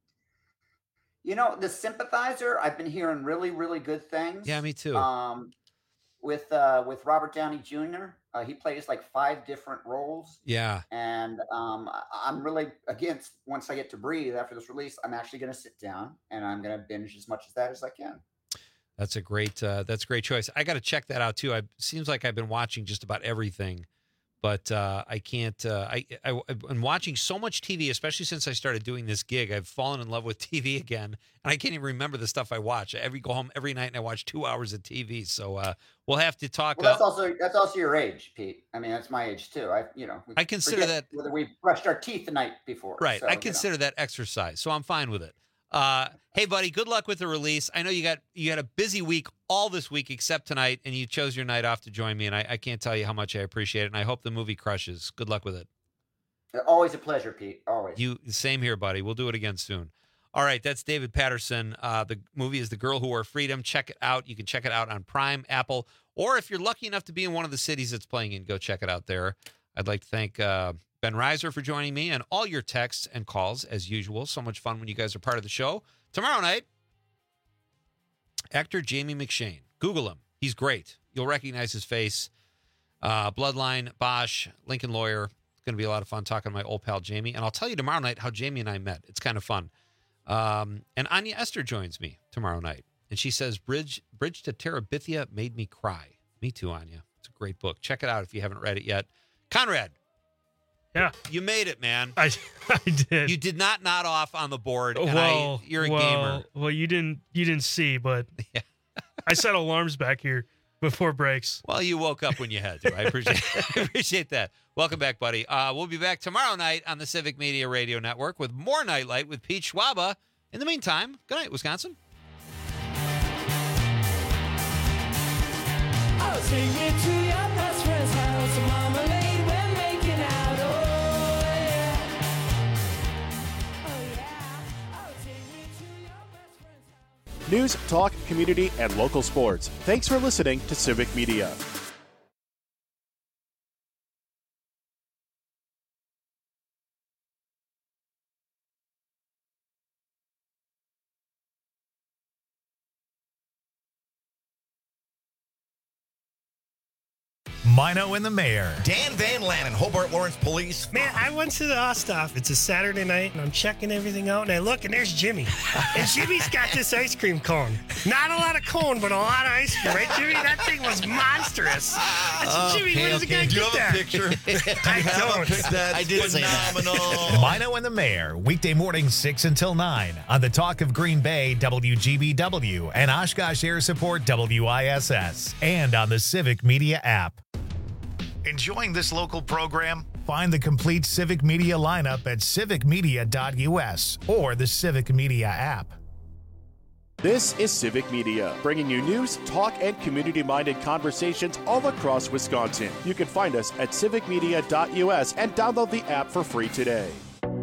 The Sympathizer, I've been hearing really, really good things. Yeah, me too. With Robert Downey Jr., he plays like 5 different roles. Yeah. And I'm really, again, once I get to breathe after this release, I'm actually going to sit down and I'm going to binge as much of that as I can. That's a great choice. I got to check that out too. It seems like I've been watching just about everything, but I can't. I'm watching so much TV, especially since I started doing this gig. I've fallen in love with TV again, and I can't even remember the stuff I watch. I go home every night and I watch 2 hours of TV. So we'll have to talk. Well, that's also your age, Pete. I mean, that's my age too. I consider that whether we brushed our teeth the night before. Right. So, I consider that exercise, so I'm fine with it. Hey, buddy, good luck with the release. I know you had a busy week all this week except tonight, and you chose your night off to join me, and I can't tell you how much I appreciate it, and I hope the movie crushes. Good luck with it. Always a pleasure, Pete. Always. Same here, buddy. We'll do it again soon. All right, that's David Patterson. The movie is The Girl Who Wore Freedom. Check it out. You can check it out on Prime, Apple, or if you're lucky enough to be in one of the cities it's playing in, go check it out there. I'd like to thank Ben Reiser for joining me and all your texts and calls, as usual. So much fun when you guys are part of the show. Tomorrow night, actor Jamie McShane. Google him. He's great. You'll recognize his face. Bloodline, Bosch, Lincoln Lawyer. It's going to be a lot of fun talking to my old pal Jamie. And I'll tell you tomorrow night how Jamie and I met. It's kind of fun. And Anya Esther joins me tomorrow night. And she says, Bridge to Terabithia made me cry. Me too, Anya. It's a great book. Check it out if you haven't read it yet. Conrad. Yeah. You made it, man. I did. You did not nod off on the board. And you're a gamer. Well, you didn't see, but I set alarms back here before breaks. Well, you woke up when you had to. I appreciate that. Welcome back, buddy. We'll be back tomorrow night on the Civic Media Radio Network with more Nightlight with Pete Schwaba. In the meantime, good night, Wisconsin. I'll take you to your best friend's house. Marmalade, we're making out. Oh, yeah. Oh, yeah. I'll take you to your best friend's house. News, talk, community, and local sports. Thanks for listening to Civic Media. Mino and the Mayor. Dan Van Lannen, Hobart Lawrence Police. Man, I went to the Osthoff. It's a Saturday night, and I'm checking everything out, and I look, and there's Jimmy. And Jimmy's got this ice cream cone. Not a lot of cone, but a lot of ice cream, right, Jimmy? That thing was monstrous. I said, Jimmy, where does the guy Do you get have that? a picture? I don't. That's I did say that. phenomenal. Mino and the Mayor, weekday mornings 6 until 9 on the Talk of Green Bay, WGBW, and Oshkosh Air Support, WISS, and on the Civic Media app. Enjoying this local program? Find the complete Civic Media lineup at civicmedia.us or the Civic Media app. This is Civic Media, bringing you news, talk, and community-minded conversations all across Wisconsin. You can find us at civicmedia.us and download the app for free today.